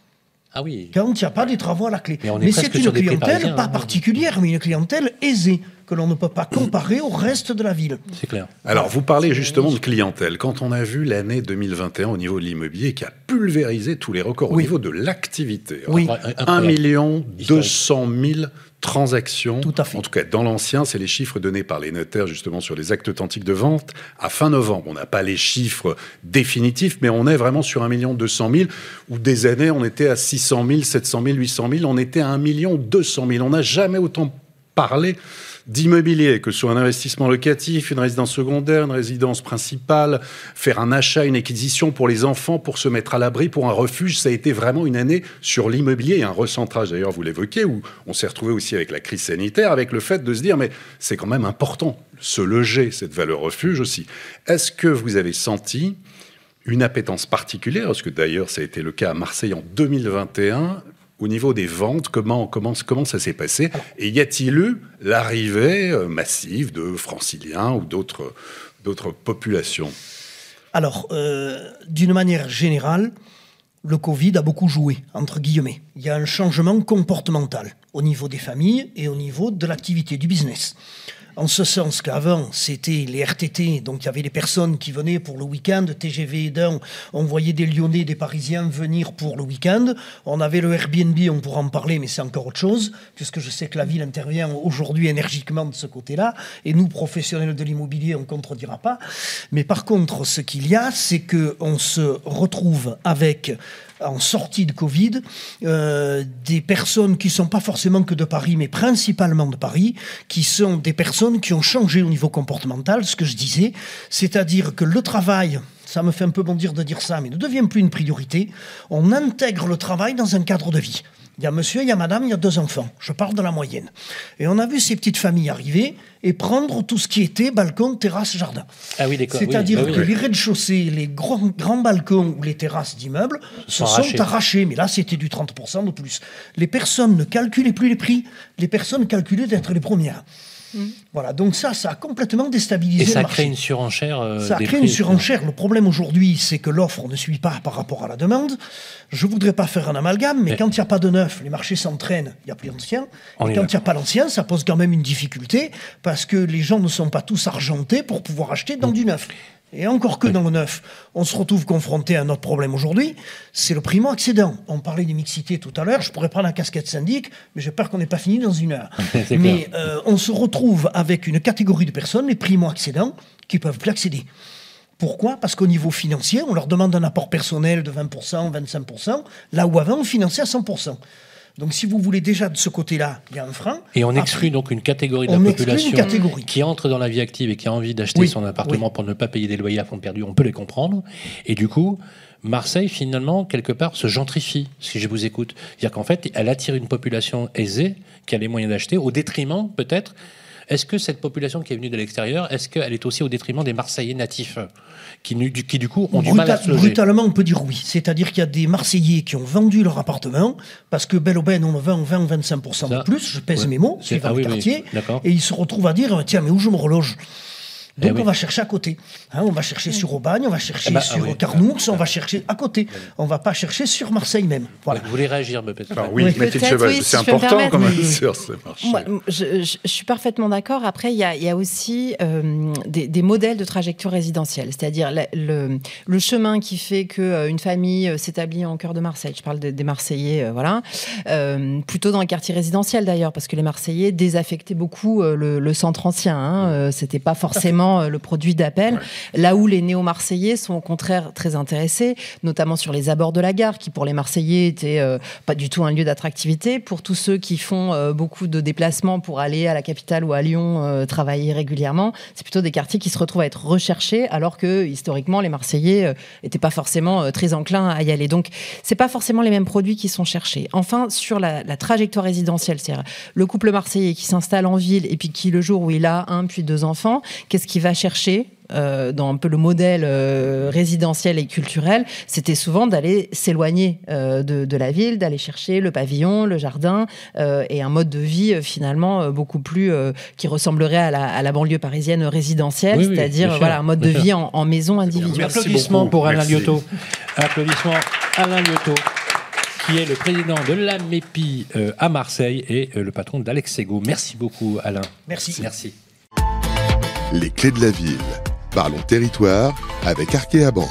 Ah oui. Quand il n'y a pas des travaux à la clé. Mais, on est mais presque c'est une sur des prix clientèle parisiens, pas hein. particulière, mais une clientèle aisée, que l'on ne peut pas comparer au reste de la ville. C'est clair. Alors, vous parlez justement de clientèle. Quand on a vu l'année deux mille vingt et un au niveau de l'immobilier qui a pulvérisé tous les records Oui. au niveau de l'activité. Oui. un million deux cent mille transactions. Tout à fait. En tout cas, dans l'ancien, c'est les chiffres donnés par les notaires justement sur les actes authentiques de vente à fin novembre. On n'a pas les chiffres définitifs, mais on est vraiment sur un million deux cent mille, où des années, on était à six cent mille, sept cent mille, huit cent mille, on était à un million deux cent mille. On n'a jamais autant parlé d'immobilier, que ce soit un investissement locatif, une résidence secondaire, une résidence principale, faire un achat, une acquisition pour les enfants, pour se mettre à l'abri, pour un refuge. Ça a été vraiment une année sur l'immobilier et un recentrage, d'ailleurs, vous l'évoquez, où on s'est retrouvé aussi avec la crise sanitaire, avec le fait de se dire, mais c'est quand même important, se loger, cette valeur refuge aussi. Est-ce que vous avez senti une appétence particulière, parce que d'ailleurs, ça a été le cas à Marseille en deux mille vingt et un, au niveau des ventes, comment, comment, comment ça s'est passé? Et y a-t-il eu l'arrivée massive de franciliens ou d'autres, d'autres populations? Alors, euh, d'une manière générale, le Covid a beaucoup joué, entre guillemets. Il y a un changement comportemental au niveau des familles et au niveau de l'activité, du business. En ce sens qu'avant, c'était les R T T, donc il y avait des personnes qui venaient pour le week-end, T G V aidant, on voyait des Lyonnais, des Parisiens venir pour le week-end. On avait le Airbnb, on pourra en parler, mais c'est encore autre chose, puisque je sais que la ville intervient aujourd'hui énergiquement de ce côté-là, et nous, professionnels de l'immobilier, on ne contredira pas. Mais par contre, ce qu'il y a, c'est qu'on se retrouve avec, en sortie de Covid, euh, des personnes qui ne sont pas forcément que de Paris, mais principalement de Paris, qui sont des personnes qui ont changé au niveau comportemental, ce que je disais, c'est-à-dire que le travail, ça me fait un peu bondir de dire ça, mais ne devient plus une priorité. On intègre le travail dans un cadre de vie. Il y a monsieur, il y a madame, il y a deux enfants. Je parle de la moyenne. Et on a vu ces petites familles arriver et prendre tout ce qui était balcon, terrasse, jardin. Ah oui, d'accord. C'est-à-dire oui, bah que oui. les rez-de-chaussée, les grands, grands balcons ou les terrasses d'immeubles se sont sont arrachés. arrachés. Mais là, c'était du trente pour cent de plus. Les personnes ne calculaient plus les prix. Les personnes calculaient d'être les premières. Mmh. Voilà, donc ça, ça a complètement déstabilisé Et ça le marché. crée une surenchère euh, Ça des crée prix, une surenchère. Le problème aujourd'hui, c'est que l'offre ne suit pas par rapport à la demande. Je ne voudrais pas faire un amalgame, mais, mais quand il n'y a pas de neuf, les marchés s'entraînent, il n'y a plus d'anciens. Et quand il n'y a pas d'anciens, ça pose quand même une difficulté, parce que les gens ne sont pas tous argentés pour pouvoir acheter dans mmh. du neuf. Et encore que dans le neuf, on se retrouve confronté à un autre problème aujourd'hui, c'est le primo-accédant. On parlait des mixités tout à l'heure, je pourrais prendre la casquette syndic, mais j'ai peur qu'on n'ait pas fini dans une heure. Mais euh, on se retrouve avec une catégorie de personnes, les primo-accédants, qui ne peuvent plus accéder. Pourquoi ? Parce qu'au niveau financier, on leur demande un apport personnel de vingt pour cent, vingt-cinq pour cent, là où avant, on finançait à cent pour cent. Donc, si vous voulez déjà de ce côté-là, il y a un frein. Et on exclut Après, donc une catégorie de la population qui entre dans la vie active et qui a envie d'acheter oui, son appartement oui. pour ne pas payer des loyers à fond perdu. On peut les comprendre. Et du coup, Marseille, finalement, quelque part, se gentrifie, si je vous écoute. C'est-à-dire qu'en fait, elle attire une population aisée qui a les moyens d'acheter, au détriment, peut-être. Est-ce que cette population qui est venue de l'extérieur, est-ce qu'elle est aussi au détriment des Marseillais natifs qui, qui du coup, ont Brutal, du mal à se loger? Brutalement, on peut dire oui. C'est-à-dire qu'il y a des Marseillais qui ont vendu leur appartement parce que bel ou ben, on le vend vingt ou vingt-cinq pour cent de plus. Je pèse ouais. mes mots, suivant ah, le oui, quartier. Oui. Et ils se retrouvent à dire, tiens, mais où je me reloge ? Donc eh oui. on va chercher à côté. Hein, on va chercher sur Aubagne, on va chercher eh ben, sur ah oui. Carnoux, on va chercher à côté. On ne va pas chercher sur Marseille même. Voilà. Vous voulez réagir peut-être? Alors, oui, Oui, Mathilde peut-être, Cheval, oui, c'est si je peux me important permettre. quand même sur ce marché. Moi, je, je- je suis parfaitement d'accord. Après, il y a, il y a aussi euh, des, des modèles de trajectoire résidentielle, c'est-à-dire la- le, le chemin qui fait qu'une famille euh, s'établit en cœur de Marseille. Je parle de- des Marseillais, euh, voilà. Euh, plutôt dans les quartiers résidentiels d'ailleurs, parce que les Marseillais désaffectaient beaucoup euh, le, le centre ancien. Hein. Euh, c'était pas forcément euh, le produit d'appel. Ouais. Là où les néo-Marseillais sont au contraire très intéressés, notamment sur les abords de la gare, qui pour les Marseillais était euh, pas du tout un lieu d'attractivité. Pour tous ceux qui font euh, beaucoup de déplacements pour aller à la capitale ou à Lyon euh, travailler régulièrement, c'est plutôt des quartiers qui se retrouvent à être recherchés, alors que historiquement les Marseillais n'étaient pas forcément euh, très enclins à y aller. Donc c'est pas forcément les mêmes produits qui sont cherchés. Enfin, sur la, la trajectoire résidentielle, c'est-à-dire le couple marseillais qui s'installe en ville et puis qui le jour où il a un puis deux enfants, qu'est-ce qu'il va chercher euh, dans un peu le modèle euh, résidentiel et culturel, c'était souvent d'aller s'éloigner euh, de, de la ville, d'aller chercher le pavillon, le jardin euh, et un mode de vie euh, finalement euh, beaucoup plus euh, qui ressemblerait à la, à la banlieue parisienne résidentielle, Oui, oui, c'est-à-dire bien sûr, voilà, un mode de bien sûr. vie en, en maison individuelle. Merci Applaudissements beaucoup. pour Alain Merci. Liotto. Applaudissements Alain Liotto, qui est le président de l'A M E P I euh, à Marseille et euh, le patron d'Alexego. Merci beaucoup, Alain. Merci. Merci. Les clés de la ville. Parlons territoire avec Arkea Banque.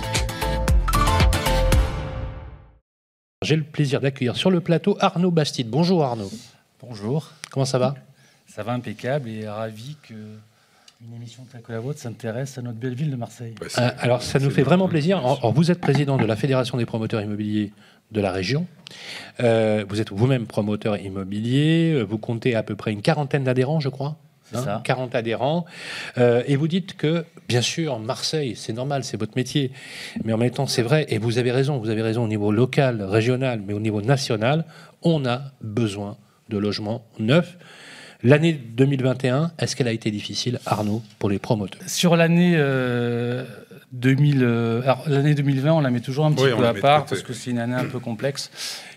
J'ai le plaisir d'accueillir sur le plateau Arnaud Bastide. Bonjour Arnaud. Bonjour. Comment ça va? Ça va impeccable et ravi que une émission telle que la vôtre s'intéresse à notre belle ville de Marseille. Bah, c'est- Euh, alors, ça nous c'est fait bien. vraiment plaisir. Alors, alors, vous êtes président de la Fédération des promoteurs immobiliers de la région. Euh, vous êtes vous-même promoteur immobilier. Euh, Vous comptez à peu près une quarantaine d'adhérents, je crois. C'est ça. quarante adhérents. Euh, et vous dites que, bien sûr, Marseille, c'est normal, c'est votre métier. Mais en même temps, c'est vrai, et vous avez raison, vous avez raison au niveau local, régional, mais au niveau national, on a besoin de logements neufs. L'année deux mille vingt et un, est-ce qu'elle a été difficile, Arnaud, pour les promoteurs? Sur l'année euh, deux mille, euh, alors l'année deux mille vingt, on la met toujours un petit Oui, on peu la à met de part côté. parce que c'est une année un peu complexe.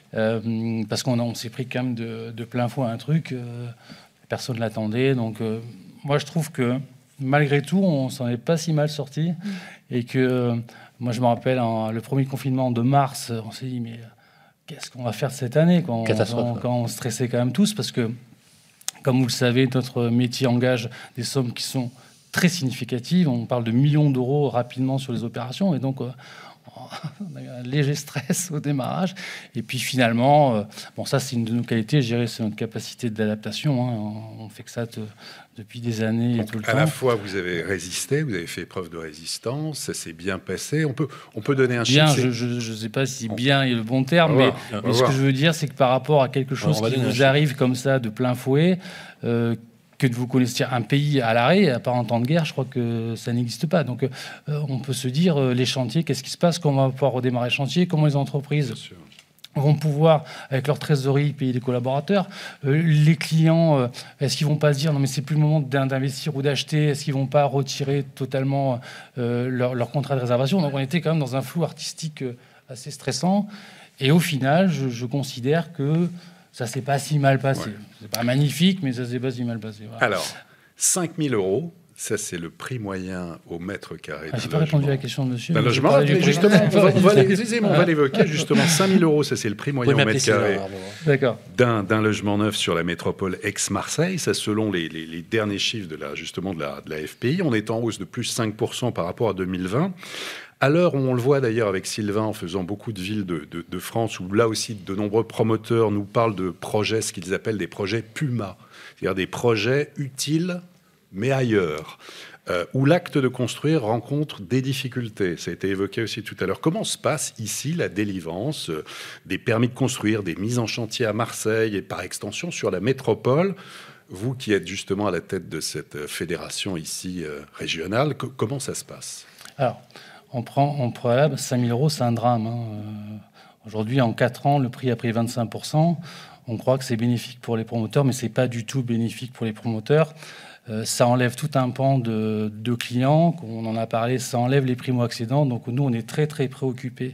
Euh, parce qu'on a- on s'est pris quand même de, de plein fouet un truc. euh, personne ne l'attendait. Donc, euh, moi, je trouve que malgré tout, on s'en est pas si mal sorti. Et que, euh, moi, je me rappelle, en- le premier confinement de mars, on s'est dit, mais euh, qu'est-ce qu'on va faire cette année quand on, Catastrophe, quand, ouais. quand on stressait quand même tous, parce que, comme vous le savez, notre métier engage des sommes qui sont très significatives. On parle de millions d'euros rapidement sur les opérations. Et donc, euh, on a eu un léger stress au démarrage. Et puis finalement, euh, bon, ça, c'est une de nos qualités, je dirais, c'est notre capacité d'adaptation. Hein. On, on fait que ça te- depuis des années et tout le À temps. la fois, vous avez résisté, vous avez fait preuve de résistance, ça s'est bien passé. On peut, on peut donner un Bien, chiffre. je ne sais pas si bien est le bon terme, On va mais, voir, on va mais ce voir. que je veux dire, c'est que par rapport à quelque chose on va qui donner un vous chiffre. arrive comme ça de plein fouet, euh, que de vous connaissiez un pays à l'arrêt, à part en temps de guerre, je crois que ça n'existe pas. Donc, euh, on peut se dire, euh, les chantiers, qu'est-ce qui se passe, comment on va pouvoir redémarrer les chantiers, comment les entreprises Bien sûr. vont pouvoir, avec leur trésorerie, payer les collaborateurs. Euh, les clients, euh, est-ce qu'ils vont pas se dire, non mais c'est plus le moment d'in- d'investir ou d'acheter, est-ce qu'ils vont pas retirer totalement euh, leur, leur contrat de réservation? Donc on était quand même dans un flou artistique euh, assez stressant. Et au final, je, je considère que ça s'est pas si mal passé. Ouais. C'est pas magnifique, mais ça s'est pas si mal passé. Voilà. Alors, cinq mille euros, ça c'est le prix moyen au mètre carré. Ah, d'un j'ai pas répondu à la logement. question de monsieur. D'un mais j'ai logement, parlé du mais prix. justement, on va, on va les- excusez-moi, on va Voilà. l'évoquer justement. cinq mille euros, ça c'est le prix Vous moyen pouvez au m'appeler mètre César, carré Arnaud. D'accord. d'un, d'un logement neuf sur la métropole ex-Marseille. Ça, selon les, les- les derniers chiffres de la, justement de la, de la F P I, on est en hausse de plus cinq pour cent par rapport à deux mille vingt. À l'heure où on le voit d'ailleurs avec Sylvain en faisant beaucoup de villes de, de- de France, où là aussi de nombreux promoteurs nous parlent de projets, ce qu'ils appellent des projets PUMA, c'est-à-dire des projets utiles mais ailleurs, euh, où l'acte de construire rencontre des difficultés. Ça a été évoqué aussi tout à l'heure. Comment se passe ici la délivrance euh, des permis de construire, des mises en chantier à Marseille et par extension sur la métropole? Vous qui êtes justement à la tête de cette euh, fédération ici euh, régionale, co- comment ça se passe? Alors, on prend en préalable, cinq mille euros, c'est un drame. hein. Euh, Aujourd'hui, en quatre ans, le prix a pris vingt-cinq pour cent. On croit que c'est bénéfique pour les promoteurs, mais ce n'est pas du tout bénéfique pour les promoteurs. Euh, ça enlève tout un pan de, de clients, on en a parlé, ça enlève les primo-accédants. Donc nous, on est très, très préoccupés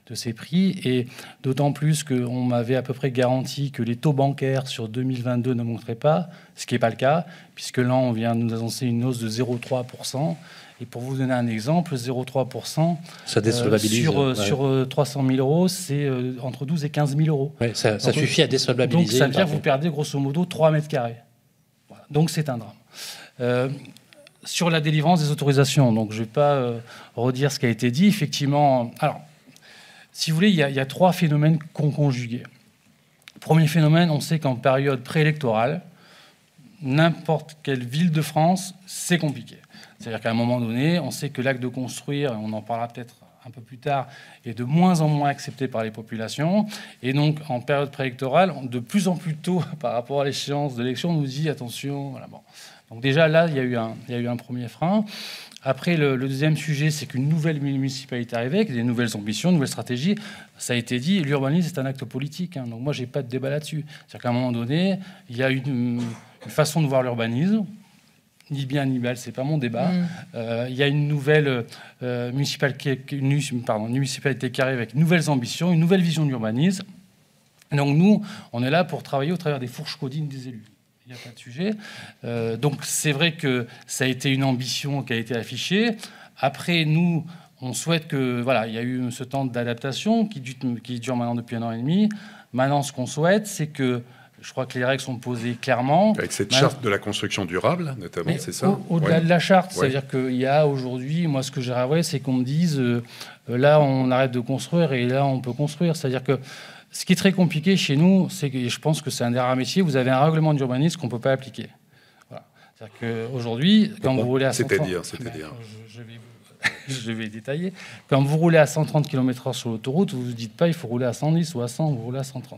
de ces prix. Et d'autant plus qu'on m'avait à peu près garanti que les taux bancaires sur deux mille vingt-deux ne montraient pas, ce qui n'est pas le cas, puisque là, on vient de nous annoncer une hausse de zéro virgule trois pour cent. Et pour vous donner un exemple, zéro virgule trois pour cent ça désolvabilise, sur, ouais. sur euh, trois cent mille euros, c'est euh, entre douze et quinze mille euros. Ouais, ça, ça donc, suffit à désolvabiliser. Donc ça veut dire que vous perdez grosso modo trois mètres carrés. Voilà. Donc c'est un drame. Euh, sur la délivrance des autorisations, donc je ne vais pas euh, redire ce qui a été dit. Effectivement, alors, si vous voulez, il y, y a trois phénomènes qu'on conjugués. Premier phénomène, on sait qu'en période préélectorale, n'importe quelle ville de France, c'est compliqué. C'est-à-dire qu'à un moment donné, on sait que l'acte de construire, on en parlera peut-être un peu plus tard, est de moins en moins accepté par les populations. Et donc, en période préélectorale, de plus en plus tôt, par rapport à l'échéance de l'élection, on nous dit attention. Voilà, bon. Donc déjà, là, il y a eu un, il y a eu un premier frein. Après, le, le deuxième sujet, c'est qu'une nouvelle municipalité arrivée, avec des nouvelles ambitions, une nouvelle stratégie. Ça a été dit, l'urbanisme, c'est un acte politique. Hein, donc moi, je n'ai pas de débat là-dessus. C'est-à-dire qu'à un moment donné, il y a une, une façon de voir l'urbanisme. Ni bien ni mal, c'est pas mon débat. Il mmh. euh, y a une nouvelle euh, municipalité, une, pardon, une municipalité qui arrive avec de nouvelles ambitions, une nouvelle vision de l'urbanisme. Donc nous, on est là pour travailler au travers des fourches codines des élus. Il n'y a pas de sujet. Euh, donc c'est vrai que ça a été une ambition qui a été affichée. Après, nous, on souhaite que... Voilà, il y a eu ce temps d'adaptation qui, qui dure maintenant depuis un an et demi. Maintenant, ce qu'on souhaite, c'est que je crois que les règles sont posées clairement. Avec cette charte de la construction durable, notamment, mais c'est ça au, Au-delà ouais. de la charte, ouais. c'est-à-dire qu'il y a aujourd'hui, moi, ce que j'ai rêvé, c'est qu'on me dise, euh, là, on arrête de construire et là, on peut construire. C'est-à-dire que ce qui est très compliqué chez nous, c'est que je pense que c'est un des rares métiers, vous avez un règlement d'urbanisme qu'on ne peut pas appliquer. Voilà. C'est-à-dire qu'aujourd'hui, quand vous roulez à cent trente... C'est-à-dire, c'est-à-dire... Je, je, vais, je vais détailler. Quand vous roulez à cent trente kilomètres heure sur l'autoroute, vous ne vous dites pas il faut rouler à cent dix ou à cent, vous roulez à cent trente.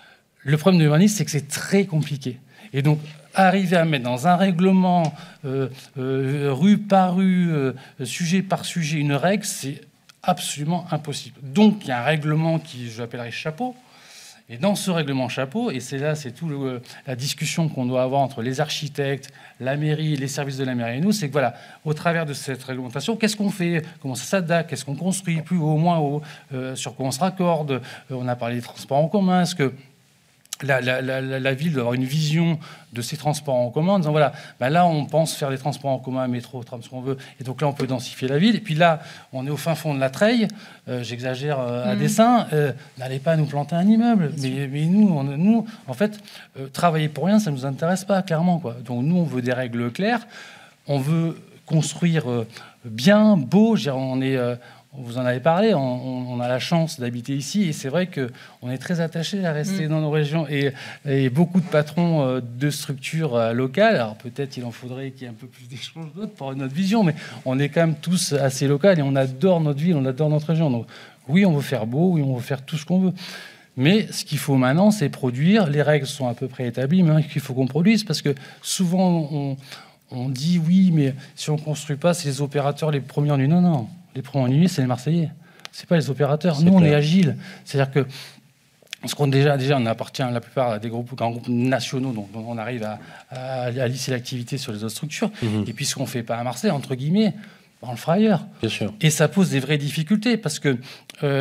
Le problème de l'urbanisme, c'est que c'est très compliqué. Et donc, arriver à mettre dans un règlement, euh, euh, rue par rue, euh, sujet par sujet, une règle, c'est absolument impossible. Donc, il y a un règlement qui, je l'appellerais chapeau. Et dans ce règlement chapeau, et c'est là, c'est tout le, la discussion qu'on doit avoir entre les architectes, la mairie, les services de la mairie et nous, c'est que voilà, au travers de cette réglementation, qu'est-ce qu'on fait? Comment ça s'adapte? Qu'est-ce qu'on construit? Plus haut, moins haut? euh, Sur quoi on se raccorde? euh, On a parlé des transports en commun. Est-ce que La, la, la, la ville doit avoir une vision de ces transports en commun en disant voilà, ben là on pense faire des transports en commun, métro, tram, ce qu'on veut, et donc là on peut densifier la ville. Et puis là on est au fin fond de la Treille, euh, j'exagère euh, à mmh. dessein, euh, n'allez pas nous planter un immeuble. Mais, mais nous, on, nous, en fait, euh, travailler pour rien, ça ne nous intéresse pas, clairement, quoi. Donc nous on veut des règles claires, on veut construire euh, bien, beau, je veux dire, on est. Euh, Vous en avez parlé, on, on a la chance d'habiter ici et c'est vrai qu'on est très attaché à rester mmh. dans nos régions et, et beaucoup de patrons de structures locales, alors peut-être il en faudrait qu'il y ait un peu plus d'échanges d'autres pour notre vision, mais on est quand même tous assez locaux et on adore notre ville, on adore notre région. Donc oui, on veut faire beau, oui, on veut faire tout ce qu'on veut. Mais ce qu'il faut maintenant, c'est produire. Les règles sont à peu près établies, mais il faut qu'on produise parce que souvent on, on dit oui, mais si on ne construit pas, c'est les opérateurs les premiers ennuis. Non, non. Les premiers ennuis, c'est les Marseillais. C'est pas les opérateurs. C'est Nous, clair. On est agiles. C'est-à-dire que parce qu'on déjà, déjà, on appartient à la plupart à des groupes, grands groupes nationaux, donc on arrive à, à, à lisser l'activité sur les autres structures. Mmh. Et puis ce qu'on fait pas à Marseille, entre guillemets, on le fera ailleurs. Bien sûr. Et ça pose des vraies difficultés parce que euh,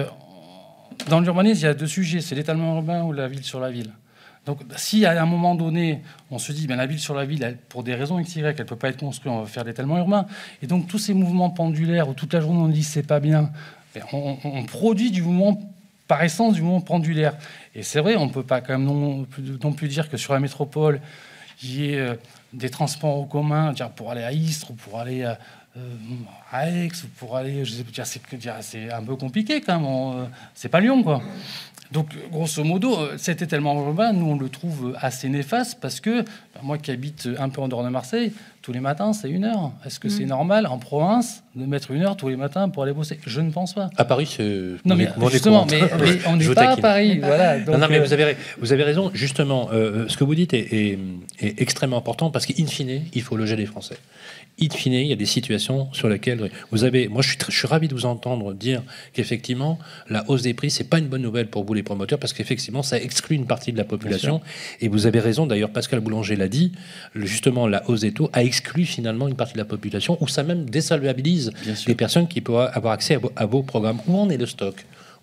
dans l'urbanisme, il y a deux sujets, c'est l'étalement urbain ou la ville sur la ville. Donc, si à un moment donné, on se dit, ben, la ville sur la ville, elle, pour des raisons X Y, elle ne peut pas être construite, on va faire l'étalement urbain. Et donc, tous ces mouvements pendulaires où toute la journée on dit c'est pas bien, ben, on, on produit du mouvement, par essence, du mouvement pendulaire. Et c'est vrai, on ne peut pas quand même non, non plus dire que sur la métropole, il y ait euh, des transports en commun, dire, pour aller à Istres ou pour aller à, euh, à Aix ou pour aller, je sais pas, c'est, c'est un peu compliqué quand même. On, euh, c'est pas Lyon, quoi. Donc, grosso modo, cet étalement urbain, nous, on le trouve assez néfaste parce que, ben, moi qui habite un peu en dehors de Marseille, tous les matins, c'est une heure. Est-ce que mmh. c'est normal, en province, de mettre une heure tous les matins pour aller bosser? Je ne pense pas. À Paris, c'est... Non, mais justement, mais, mais on n'est pas à Paris. Voilà, donc, non, non, mais euh... vous avez, vous avez raison. Justement, euh, ce que vous dites est, est, est extrêmement important parce qu'in fine, il faut loger les Français. In fine, il y a des situations sur lesquelles vous avez... Moi, je suis, je suis ravi de vous entendre dire qu'effectivement, la hausse des prix, c'est pas une bonne nouvelle pour vous, les promoteurs, parce qu'effectivement, ça exclut une partie de la population. Et vous avez raison, d'ailleurs, Pascal Boulanger l'a dit, justement, la hausse des taux a exclu finalement une partie de la population, ou ça même désalvabilise les personnes qui pourraient avoir accès à vos, à vos programmes. Où en est le stock ?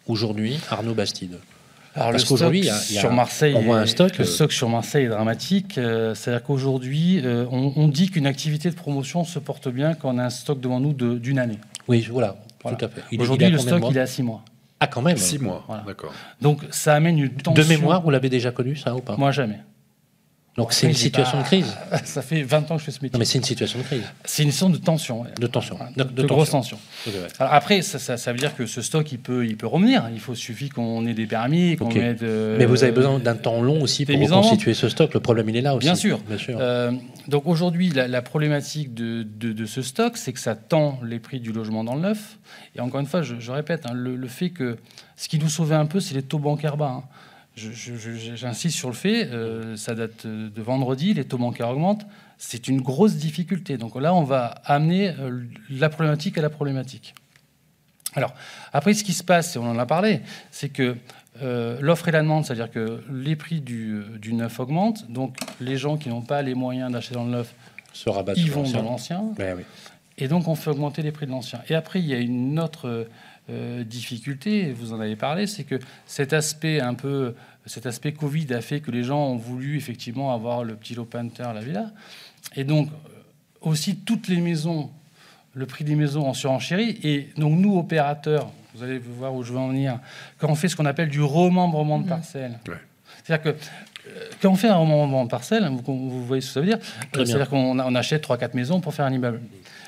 aujourd'hui, Arnaud Bastide? Alors Parce le qu'aujourd'hui, stock il y a, il y a sur Marseille, on voit un stock. le stock sur Marseille est dramatique. Euh, C'est-à-dire qu'aujourd'hui, euh, on, on dit qu'une activité de promotion se porte bien quand on a un stock devant nous de- d'une année. Oui, voilà, Voilà. tout à fait. Il est- Aujourd'hui, il est à le combien de stock, mois il est à six mois. Ah, quand même. Six mois, Voilà. d'accord. Donc ça amène une tension. De mémoire, vous l'avez déjà connu, ça, ou pas? Moi, jamais. Donc c'est une Après, j'ai situation pas- de crise. Ça fait vingt ans que je fais ce métier. Non, mais c'est une situation de crise. C'est une situation de tension. ouais. De tension. De, De- de de grosse tension. tension. Ok, ouais. Alors après, ça, ça, ça veut dire que ce stock, il peut, il peut revenir. Il faut suffit qu'on ait des permis, qu'on Ok. mette. euh, Mais vous avez besoin d'un temps long aussi des pour mises en vente. reconstituer ce stock. Le problème, il est là aussi. Bien sûr. Bien sûr. Euh, donc aujourd'hui, la, la problématique de, de- de ce stock, c'est que ça tend les prix du logement dans le neuf. Et encore une fois, je, je répète, hein, le, le fait que ce qui nous sauvait un peu, c'est les taux bancaires bas. hein. Je- je- je- J'insiste sur le fait, euh, ça date de vendredi, les taux bancaires augmentent. C'est une grosse difficulté. Donc là, on va amener euh, la problématique à la problématique. Alors, après, ce qui se passe, et on en a parlé, c'est que euh, l'offre et la demande, c'est-à-dire que les prix du, du neuf augmentent. Donc, les gens qui n'ont pas les moyens d'acheter dans le neuf, Se rabattre ils sur vont l'ancien. dans l'ancien. Ouais, oui. Et donc, on fait augmenter les prix de l'ancien. Et après, il y a une autre euh, difficulté, vous en avez parlé, c'est que cet aspect un peu, cet aspect Covid a fait que les gens ont voulu effectivement avoir le petit Lopinter, la villa. Et donc, aussi, toutes les maisons, le prix des maisons en surenchérit. Et donc, nous, opérateurs, vous allez voir où je veux en venir, quand on fait ce qu'on appelle du remembrement de parcelles, Ouais. c'est-à-dire que euh, quand on fait un remembrement de parcelles, vous, vous voyez ce que ça veut dire, Très euh, bien. c'est-à-dire qu'on on achète trois quatre maisons pour faire un immeuble.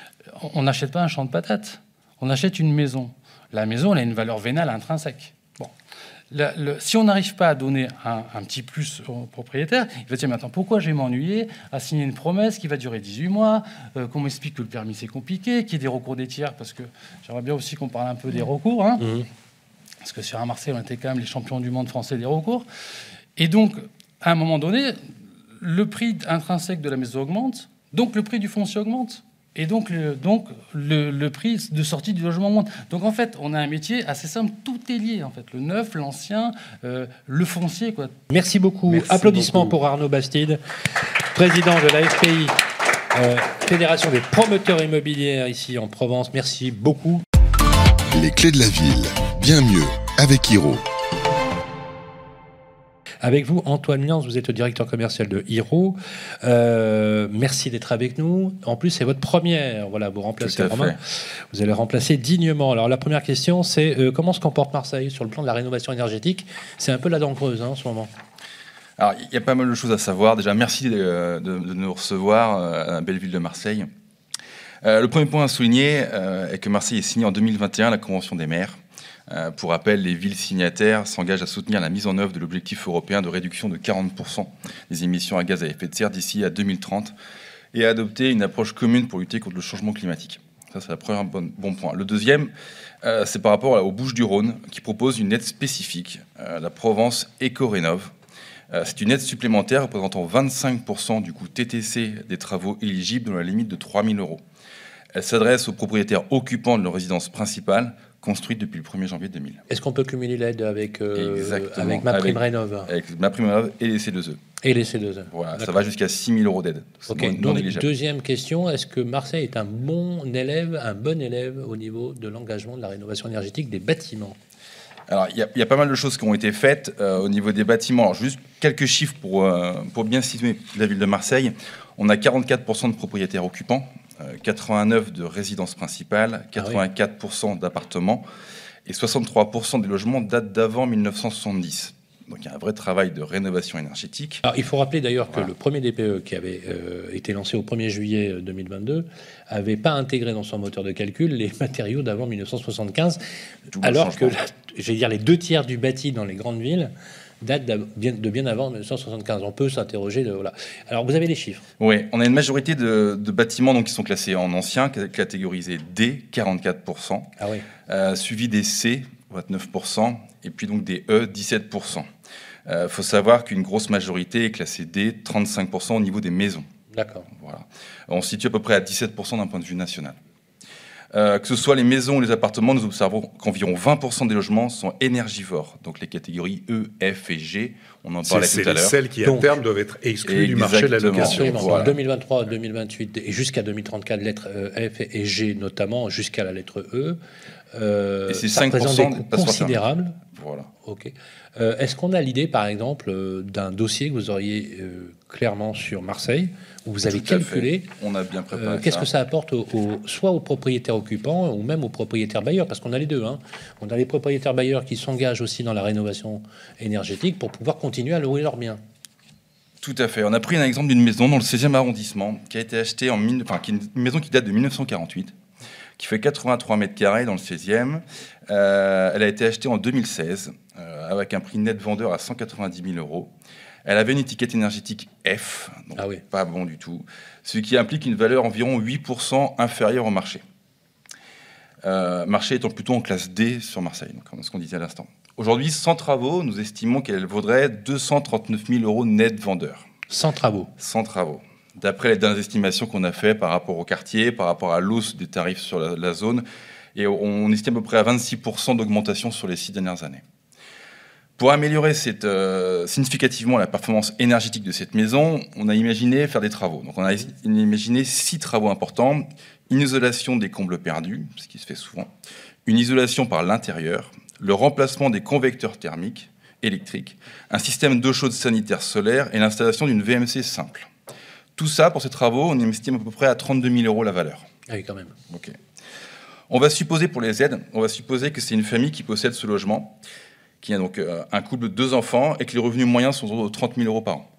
On n'achète pas un champ de patates, on achète une maison. La maison, elle a une valeur vénale intrinsèque. Bon. La- le- si on n'arrive pas à donner un, un petit plus au propriétaire, il va dire, mais attends, pourquoi je vais m'ennuyer à signer une promesse qui va durer dix-huit mois, euh, qu'on m'explique que le permis c'est compliqué, qu'il y ait des recours des tiers, parce que j'aimerais bien aussi qu'on parle un peu des recours, hein, Mhm. parce que sur un Marseille, on était quand même les champions du monde français des recours. Et donc, à un moment donné, le prix intrinsèque de la maison augmente, donc le prix du foncier augmente. Et donc, le, donc le, le prix de sortie du logement augmente. Donc, en fait, on a un métier assez simple. Tout est lié, en fait. Le neuf, l'ancien, euh, le foncier, quoi. Merci beaucoup. Merci Applaudissements beaucoup. pour Arnaud Bastide, président de la F P I, euh, Fédération des promoteurs immobiliers ici en Provence. Merci beaucoup. Les clés de la ville. Bien mieux avec Hiro. Avec vous, Antoine Lians, vous êtes le directeur commercial de Hiro. Euh, merci d'être avec nous. En plus, c'est votre première. Voilà, vous remplacez Tout à Romain. fait. Vous allez remplacer dignement. Alors, la première question, c'est euh, comment se comporte Marseille sur le plan de la rénovation énergétique? C'est un peu la dent creuse hein, en ce moment. Alors, il y a pas mal de choses à savoir. Déjà, merci de, de- de nous recevoir euh, à la belle ville de Marseille. Euh, le premier point à souligner euh, est que Marseille a signé en deux mille vingt et un la Convention des maires. Euh, pour rappel, les villes signataires s'engagent à soutenir la mise en œuvre de l'objectif européen de réduction de quarante pour cent des émissions à gaz à effet de serre d'ici à deux mille trente et à adopter une approche commune pour lutter contre le changement climatique. Ça, c'est le premier bon, bon point. Le deuxième, euh, c'est par rapport aux Bouches-du-Rhône, qui propose une aide spécifique, euh, la Provence Éco-Rénov'. Euh, c'est une aide supplémentaire représentant vingt-cinq pour cent du coût T T C des travaux éligibles dans la limite de trois mille euros. Elle s'adresse aux propriétaires occupants de leur résidence principale, construite depuis le premier janvier deux mille. Est-ce qu'on peut cumuler l'aide avec, euh, Exactement. avec ma prime Avec- rénov Avec ma prime rénov et les C deux E. et les C deux E? Voilà, ça D'accord. va jusqu'à six mille euros d'aide. C'est Ok, non- non donc négligeable. deuxième question, est-ce que Marseille est un bon élève, un bon élève au niveau de l'engagement de la rénovation énergétique des bâtiments? Alors, il y, a- il y a pas mal de choses qui ont été faites euh, au niveau des bâtiments. Alors, juste quelques chiffres pour, euh, pour bien situer la ville de Marseille. On a quarante-quatre pour cent de propriétaires occupants, euh, quatre-vingt-neuf pour cent de résidences principales, quatre-vingt-quatre pour cent d'appartements et soixante-trois pour cent des logements datent d'avant mille neuf cent soixante-dix. Donc, il y a un vrai travail de rénovation énergétique. Alors, il faut rappeler d'ailleurs Voilà. que le premier D P E qui avait euh, été lancé au premier juillet deux mille vingt-deux n'avait pas intégré dans son moteur de calcul les matériaux d'avant mille neuf cent soixante-quinze, Tout le alors que, changement. la- je vais dire, les deux tiers du bâti dans les grandes villes datent d'av- bien- de bien avant mille neuf cent soixante-quinze. On peut s'interroger. De, voilà. Alors, vous avez les chiffres. Oui, on a une majorité de, de bâtiments donc, qui sont classés en ancien, cat- catégorisés D, quarante-quatre pour cent, Ah oui. euh, suivi des C, vingt-neuf pour cent, et puis donc des E, dix-sept pour cent. Il euh, faut savoir qu'une grosse majorité est classée D, trente-cinq pour cent au niveau des maisons. D'accord. Voilà. On se situe à peu près à dix-sept pour cent d'un point de vue national. Euh, que ce soit les maisons ou les appartements, nous observons qu'environ vingt pour cent des logements sont énergivores, donc les catégories E, F et G. On en C'est parlait c'est tout à les l'heure. celles qui, à Donc, terme, doivent être exclues du marché de la exactement. location. Absolument. Voilà. deux mille vingt-trois, deux mille vingt-huit et jusqu'à deux mille trente-quatre, lettres euh, F et G notamment, jusqu'à la lettre E. Euh, Et c'est ça cinq pour cent représente des coûts considérables. Voilà. Ok. Euh, est-ce qu'on a l'idée, par exemple, euh, d'un dossier que vous auriez euh, clairement sur Marseille, où vous avez Tout à calculé fait. On a bien préparé euh, qu'est-ce ça. que ça apporte au, au- soit aux propriétaires occupants ou même aux propriétaires bailleurs, parce qu'on a les deux. Hein. On a les propriétaires bailleurs qui s'engagent aussi dans la rénovation énergétique pour pouvoir continuer à louer leurs biens. Tout à fait. On a pris un exemple d'une maison dans le seizième arrondissement qui a été achetée en mille... enfin, qui est une maison qui date de mille neuf cent quarante-huit, qui fait quatre-vingt-trois mètres carrés dans le seizième. Euh, elle a été achetée en deux mille seize euh, avec un prix net vendeur à cent quatre-vingt-dix mille euros. Elle avait une étiquette énergétique F, donc Ah oui. pas bon du tout, ce qui implique une valeur environ huit pour cent inférieure au marché. Euh, marché étant plutôt en classe D sur Marseille, donc, comme ce qu'on disait à l'instant. Aujourd'hui, sans travaux, nous estimons qu'elle vaudrait deux cent trente-neuf mille euros net vendeur. Sans travaux. Sans travaux. D'après les dernières estimations qu'on a faites par rapport au quartier, par rapport à l'hausse des tarifs sur la, la zone, et on estime à peu près à vingt-six pour cent d'augmentation sur les six dernières années. Pour améliorer cette, euh, significativement la performance énergétique de cette maison, on a imaginé faire des travaux. Donc on a imaginé six travaux importants. Une isolation des combles perdus, ce qui se fait souvent. Une isolation par l'intérieur. Le remplacement des convecteurs thermiques électriques. Un système d'eau chaude sanitaire solaire et l'installation d'une V M C simple. Tout ça, pour ces travaux, on estime à peu près à trente-deux mille euros la valeur. Ah oui, quand même. Ok. On va supposer, pour les aides, on va supposer que c'est une famille qui possède ce logement, qui a donc euh, un couple de deux enfants et que les revenus moyens sont autour de trente mille euros par an.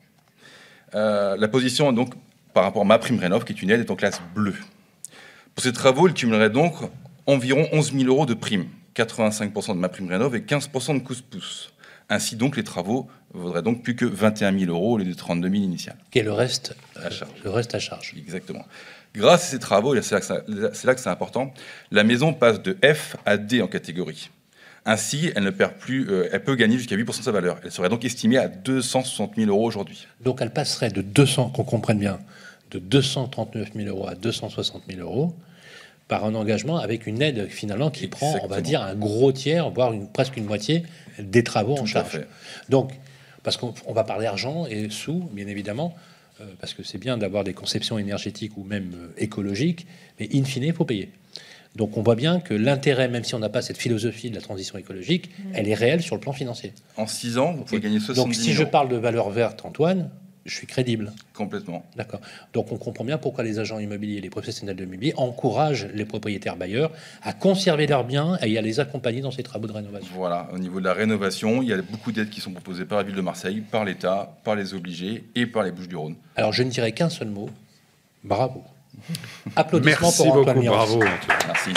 Euh, la position, donc, par rapport à ma prime rénov, qui est une aide, est en classe bleue. Pour ces travaux, il cumulerait donc environ onze mille euros de prime, quatre-vingt-cinq pour cent de ma prime rénov et quinze pour cent de cousse-pousse. Ainsi, donc, les travaux vaudraient donc plus que vingt et un mille euros au lieu de trente-deux mille initial. Qui est le reste à charge. Le reste à charge. Exactement. Grâce à ces travaux, et c'est là que ça- c'est là que c'est important, la maison passe de F à D en catégorie. Ainsi, elle ne perd plus, euh, elle peut gagner jusqu'à huit pour cent de sa valeur. Elle serait donc estimée à deux cent soixante mille euros aujourd'hui. Donc elle passerait de deux cents, qu'on comprenne bien, de deux cent trente-neuf mille euros à deux cent soixante mille euros par un engagement avec une aide finalement qui prend, on va dire, un gros tiers, voire une, presque une moitié des travaux en Tout à charge. fait. Donc, parce qu'on on va parler argent et sous, bien évidemment, euh, parce que c'est bien d'avoir des conceptions énergétiques ou même euh, écologiques, mais in fine, il faut payer. Donc on voit bien que l'intérêt, même si on n'a pas cette philosophie de la transition écologique, mmh. elle est réelle sur le plan financier. En six ans, vous pouvez gagner soixante-dix Donc si je parle de valeur verte, Antoine, je suis crédible. Complètement. D'accord. Donc on comprend bien pourquoi les agents immobiliers, les professionnels de l'immobilier encouragent les propriétaires bailleurs à conserver leurs biens et à les accompagner dans ces travaux de rénovation. Voilà, au niveau de la rénovation, il y a beaucoup d'aides qui sont proposées par la ville de Marseille, par l'État, par les obligés et par les Bouches-du-Rhône. Alors je ne dirais qu'un seul mot, bravo. Applaudissements Merci pour beaucoup, Antoine Miros. bravo. Merci.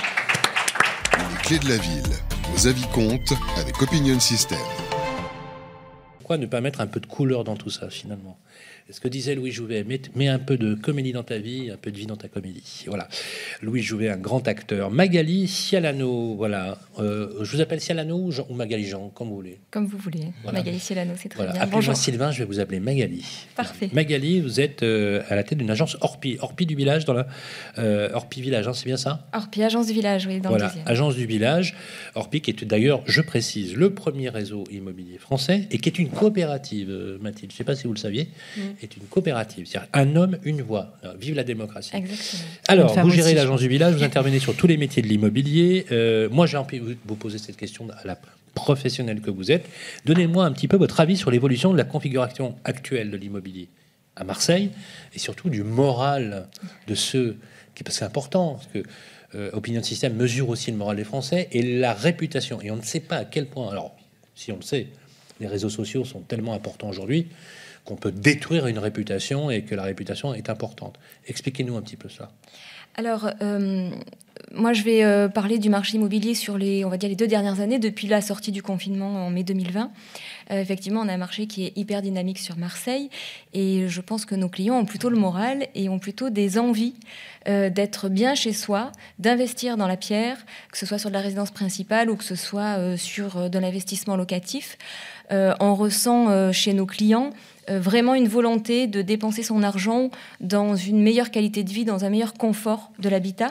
Les clés de la ville. Vos avis comptent avec Opinion System. Pourquoi ne pas mettre un peu de couleur dans tout ça, finalement? C'est ce que disait Louis Jouvet, mets, mets un peu de comédie dans ta vie, un peu de vie dans ta comédie. Voilà. Louis Jouvet, un grand acteur. Magali Cialano, voilà. Euh, je vous appelle Cialano ou, Jean, ou Magali Jean, comme vous voulez. Comme vous voulez. Voilà. Magali Cialano, c'est très Voilà. bien. Appelez-moi Bonjour. Sylvain, je vais vous appeler Magali. Parfait. Magali, vous êtes euh, à la tête d'une agence Orpi, Orpi du village, dans la euh, Orpi Village, hein, c'est bien ça? Orpi, agence du village, oui, dans Voilà, le deuxième. agence du village, Orpi, qui est d'ailleurs, je précise, le premier réseau immobilier français et qui est une coopérative, euh, Mathilde, je ne sais pas si vous le saviez, Mm. est une coopérative, c'est-à-dire un homme, une voix. Alors, vive la démocratie. Exactement. Alors, Une femme vous gérez aussi, l'agence je du village, vous intervenez sur tous les métiers de l'immobilier. Euh, moi, j'ai envie de vous poser cette question à la professionnelle que vous êtes. Donnez-moi un petit peu votre avis sur l'évolution de la configuration actuelle de l'immobilier à Marseille et surtout du moral de ceux qui, parce que c'est important, parce que euh, Opinion System mesure aussi le moral des Français et la réputation. Et on ne sait pas à quel point, alors si on le sait, les réseaux sociaux sont tellement importants aujourd'hui qu'on peut détruire une réputation et que la réputation est importante. Expliquez-nous un petit peu ça. Alors, euh, moi, je vais euh, parler du marché immobilier sur les, on va dire, les deux dernières années, depuis la sortie du confinement en mai deux mille vingt. Euh, effectivement, on a un marché qui est hyper dynamique sur Marseille et je pense que nos clients ont plutôt le moral et ont plutôt des envies euh, d'être bien chez soi, d'investir dans la pierre, que ce soit sur de la résidence principale ou que ce soit euh, sur euh, de l'investissement locatif. Euh, on ressent euh, chez nos clients euh, vraiment une volonté de dépenser son argent dans une meilleure qualité de vie, dans un meilleur confort de l'habitat,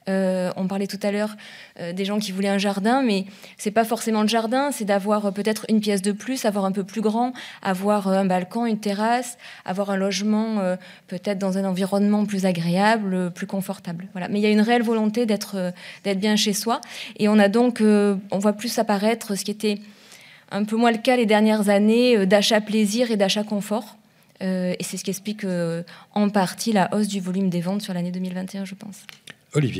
Euh, on parlait tout à l'heure euh, des gens qui voulaient un jardin, mais c'est pas forcément le jardin, c'est d'avoir euh, peut-être une pièce de plus, avoir un peu plus grand, avoir euh, un balcon, une terrasse, avoir un logement euh, peut-être dans un environnement plus agréable, euh, plus confortable. Voilà. Mais il y a une réelle volonté d'être euh, d'être bien chez soi, et on a donc, euh, on voit plus apparaître ce qui était un peu moins le cas les dernières années, euh, d'achat plaisir et d'achat confort. Euh, et c'est ce qui explique euh, en partie la hausse du volume des ventes sur l'année deux mille vingt et un, je pense. Olivier.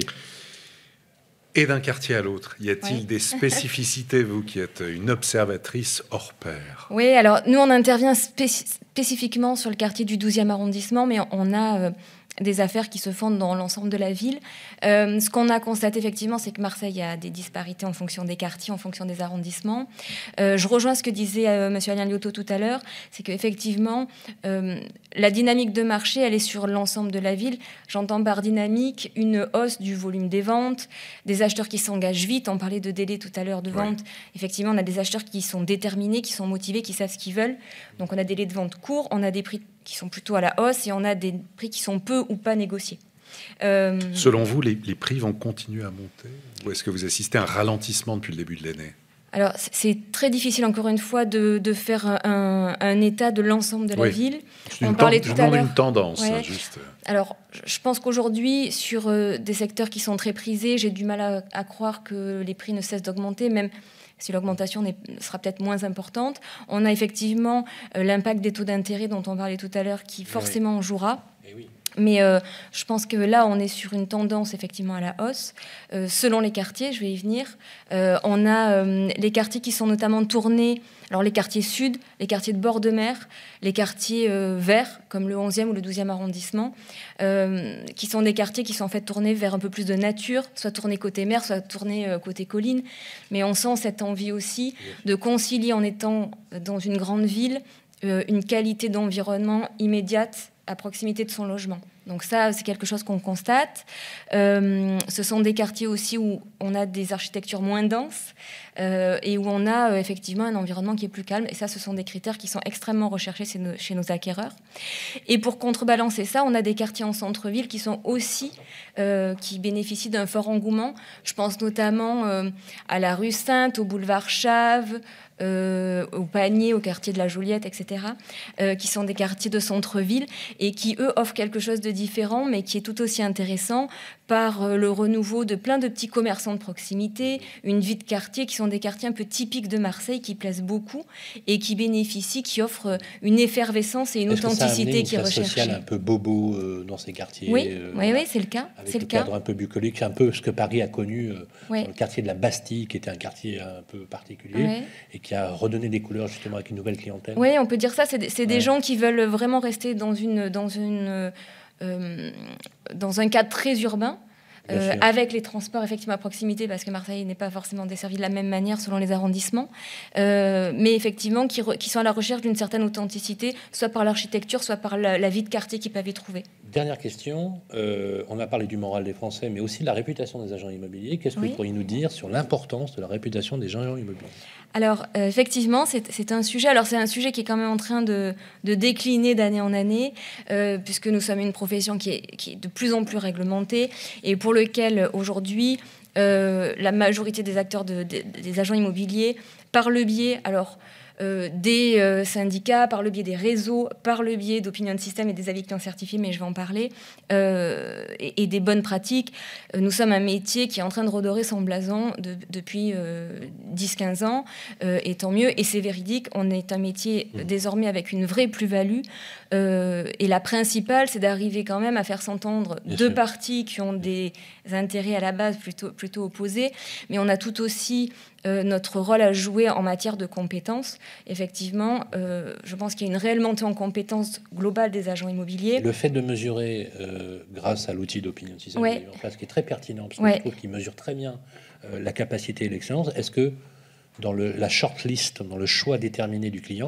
Et d'un quartier à l'autre, y a-t-il Oui. des spécificités, vous qui êtes une observatrice hors pair? Oui, alors nous, on intervient spéci- spécifiquement sur le quartier du douzième arrondissement, mais on a euh, des affaires qui se font dans l'ensemble de la ville. Euh, ce qu'on a constaté, effectivement, c'est que Marseille a des disparités en fonction des quartiers, en fonction des arrondissements. Euh, je rejoins ce que disait euh, M. Alain Liotto tout à l'heure, c'est qu'effectivement, euh, la dynamique de marché, elle est sur l'ensemble de la ville. J'entends par dynamique une hausse du volume des ventes, des acheteurs qui s'engagent vite. On parlait de délai tout à l'heure de vente. Ouais. Effectivement, on a des acheteurs qui sont déterminés, qui sont motivés, qui savent ce qu'ils veulent. Donc, on a des délais de vente courts, on a des prix qui sont plutôt à la hausse et on a des prix qui sont peu ou pas négociés. Euh... Selon vous, les, les prix vont continuer à monter ou est-ce que vous assistez à un ralentissement depuis le début de l'année? Alors, c'est très difficile, encore une fois, de, de faire un, un état de l'ensemble de la oui. ville. On parlait tout à l'heure. Une tendance, ouais. juste. Alors, je pense qu'aujourd'hui, sur euh, des secteurs qui sont très prisés, j'ai du mal à, à croire que les prix ne cessent d'augmenter, même si l'augmentation sera peut-être moins importante. On a effectivement euh, l'impact des taux d'intérêt dont on parlait tout à l'heure, qui forcément oui. jouera. Oui. Mais euh, je pense que là, on est sur une tendance effectivement à la hausse. Euh, selon les quartiers, je vais y venir, euh, on a euh, les quartiers qui sont notamment tournés, alors les quartiers sud, les quartiers de bord de mer, les quartiers euh, verts, comme le onzième ou le douzième arrondissement, euh, qui sont des quartiers qui sont en fait tournés vers un peu plus de nature, soit tournés côté mer, soit tournés euh, côté colline. Mais on sent cette envie aussi de concilier, en étant dans une grande ville, euh, une qualité d'environnement immédiate à proximité de son logement. Donc ça, c'est quelque chose qu'on constate. Euh, ce sont des quartiers aussi où on a des architectures moins denses euh, et où on a euh, effectivement un environnement qui est plus calme. Et ça, ce sont des critères qui sont extrêmement recherchés chez nos, chez nos acquéreurs. Et pour contrebalancer ça, on a des quartiers en centre-ville qui sont aussi, euh, qui bénéficient d'un fort engouement. Je pense notamment euh, à la rue Sainte, au boulevard Chave, Euh, au Panier, au quartier de la Joliette, et cetera, euh, qui sont des quartiers de centre-ville et qui, eux, offrent quelque chose de différent, mais qui est tout aussi intéressant par euh, le renouveau de plein de petits commerçants de proximité, une vie de quartier qui sont des quartiers un peu typiques de Marseille, qui plaisent beaucoup et qui bénéficient, qui offrent une effervescence et une Est-ce authenticité que ça a amené une qui est classe recherchée. Sociale un peu bobo euh, dans ces quartiers. Oui, euh, oui, oui, c'est le cas. Avec c'est le, le cadre cas. un peu bucolique, un peu ce que Paris a connu euh, oui. dans le quartier de la Bastille, qui était un quartier un peu particulier, oui. et qui a redonné des couleurs justement avec une nouvelle clientèle. Oui, on peut dire ça. C'est des, c'est des ouais. gens qui veulent vraiment rester dans, une, dans, une, euh, dans un cadre très urbain. Euh, avec les transports effectivement à proximité, parce que Marseille n'est pas forcément desservie de la même manière selon les arrondissements, euh, mais effectivement qui, re, qui sont à la recherche d'une certaine authenticité, soit par l'architecture, soit par la, la vie de quartier qu'ils peuvent y trouver. Dernière question, euh, on a parlé du moral des Français, mais aussi de la réputation des agents immobiliers. Qu'est-ce que oui. vous pourriez nous dire sur l'importance de la réputation des agents immobiliers ? Alors, euh, effectivement, c'est, c'est un sujet. Alors, c'est un sujet qui est quand même en train de, de décliner d'année en année, euh, puisque nous sommes une profession qui est, qui est de plus en plus réglementée et pour lequel, aujourd'hui, euh, la majorité des acteurs, de, de, des agents immobiliers, par le biais, alors, euh, des euh, syndicats, par le biais des réseaux, par le biais d'Opinion System et des avis clients certifiés, mais je vais en parler, euh, et, et des bonnes pratiques. Euh, nous sommes un métier qui est en train de redorer son blason de, depuis euh, dix à quinze ans, euh, et tant mieux, et c'est véridique, on est un métier mmh. désormais avec une vraie plus-value, euh, et la principale, c'est d'arriver quand même à faire s'entendre Bien deux sûr. parties qui ont des intérêts à la base plutôt, plutôt opposés, mais on a tout aussi euh, notre rôle à jouer en matière de compétences. Effectivement, euh, je pense qu'il y a une réelle montée en compétences globale des agents immobiliers. Le fait de mesurer, euh, grâce à l'outil d'Opinion System ouais. en place, qui est très pertinent, parce que ouais. je trouve qu'il mesure très bien euh, la capacité et l'excellence, est-ce que dans le, la shortlist, dans le choix déterminé du client,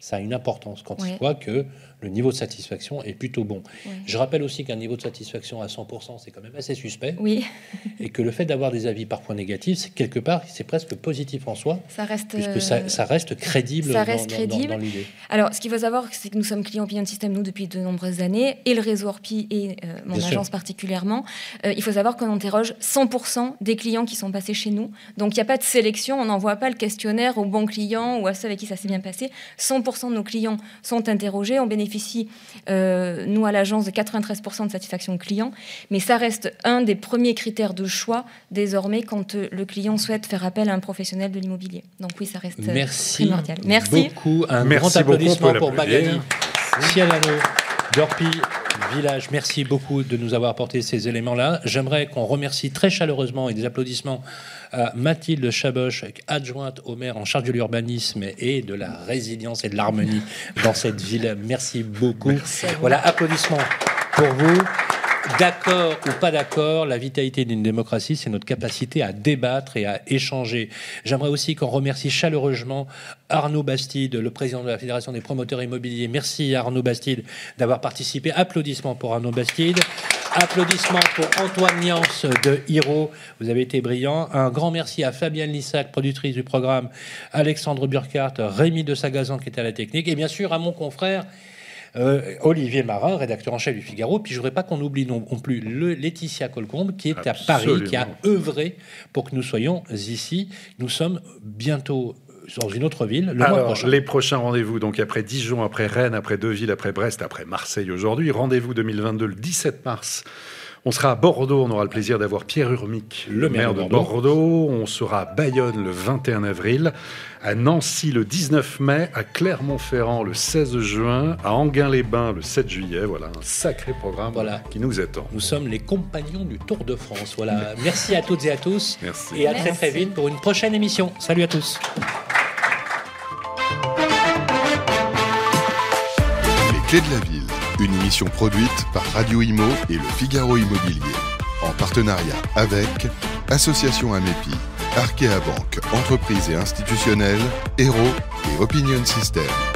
ça a une importance quand Ouais. il voit que le niveau de satisfaction est plutôt bon. Ouais. Je rappelle aussi qu'un niveau de satisfaction à cent pour cent, c'est quand même assez suspect. Oui. Et que le fait d'avoir des avis parfois négatifs, c'est quelque part, c'est presque positif en soi. Ça reste, puisque ça, ça reste crédible, ça dans, reste dans- crédible. dans- dans l'idée. Alors, ce qu'il faut savoir, c'est que nous sommes clients Opinion System, nous, depuis de nombreuses années, et le réseau Orpi et euh, mon Bien agence sûr. particulièrement. Euh, il faut savoir qu'on interroge cent pour cent des clients qui sont passés chez nous. Donc, il n'y a pas de sélection, on n'envoie pas le questionnaire aux bons clients ou à ceux avec qui ça s'est bien passé. cent pour cent de nos clients sont interrogés. On bénéficie, euh, nous, à l'agence, de quatre-vingt-treize pour cent de satisfaction client. Mais ça reste un des premiers critères de choix, désormais, quand euh, le client souhaite faire appel à un professionnel de l'immobilier. Donc oui, ça reste euh, Merci primordial. Merci. beaucoup. Un Merci grand applaudissement beaucoup, pour on peut l'applaudir. Magali Cialano d'Orpi Village. Merci beaucoup de nous avoir apporté ces éléments-là. J'aimerais qu'on remercie très chaleureusement et des applaudissements à Mathilde Chaboch, adjointe au maire en charge de l'urbanisme et de la résilience et de l'harmonie dans cette ville. Merci beaucoup. Merci. Voilà, applaudissements pour vous. D'accord ou pas d'accord, la vitalité d'une démocratie, c'est notre capacité à débattre et à échanger. J'aimerais aussi qu'on remercie chaleureusement Arnaud Bastide, le président de la Fédération des promoteurs immobiliers. Merci Arnaud Bastide d'avoir participé. Applaudissements pour Arnaud Bastide. Applaudissements pour Antoine Niance de Hiro. Vous avez été brillant. Un grand merci à Fabienne Lissac, productrice du programme, Alexandre Burkhardt, Rémi de Sagazan qui était à la technique, et bien sûr à mon confrère Euh, Olivier Marin, rédacteur en chef du Figaro. Puis je ne voudrais pas qu'on oublie non, non plus le Laetitia Colcombe, qui est Absolument. à Paris, qui a œuvré pour que nous soyons ici. Nous sommes bientôt dans une autre ville, le mois Alors, prochain. les prochains rendez-vous, donc après Dijon, après Rennes, après Deauville, après Brest, après Marseille aujourd'hui. Rendez-vous deux mille vingt-deux, le dix-sept mars. On sera à Bordeaux, on aura le plaisir d'avoir Pierre Urmic, le, maire, de Bordeaux. Bordeaux. On sera à Bayonne le vingt et un avril, à Nancy le dix-neuf mai, à Clermont-Ferrand le seize juin, à Enghien-les-Bains le sept juillet. Voilà, un sacré programme Voilà. qui nous attend. Nous sommes les compagnons du Tour de France. Voilà. Merci à toutes et à tous. Merci. Et à Merci. très très vite pour une prochaine émission. Salut à tous. Les Clés de la Ville, une émission produite par Radio Imo et le Figaro Immobilier, en partenariat avec Association Amépi, Arkea Banque, entreprises et institutionnelles, Hero et Opinion System.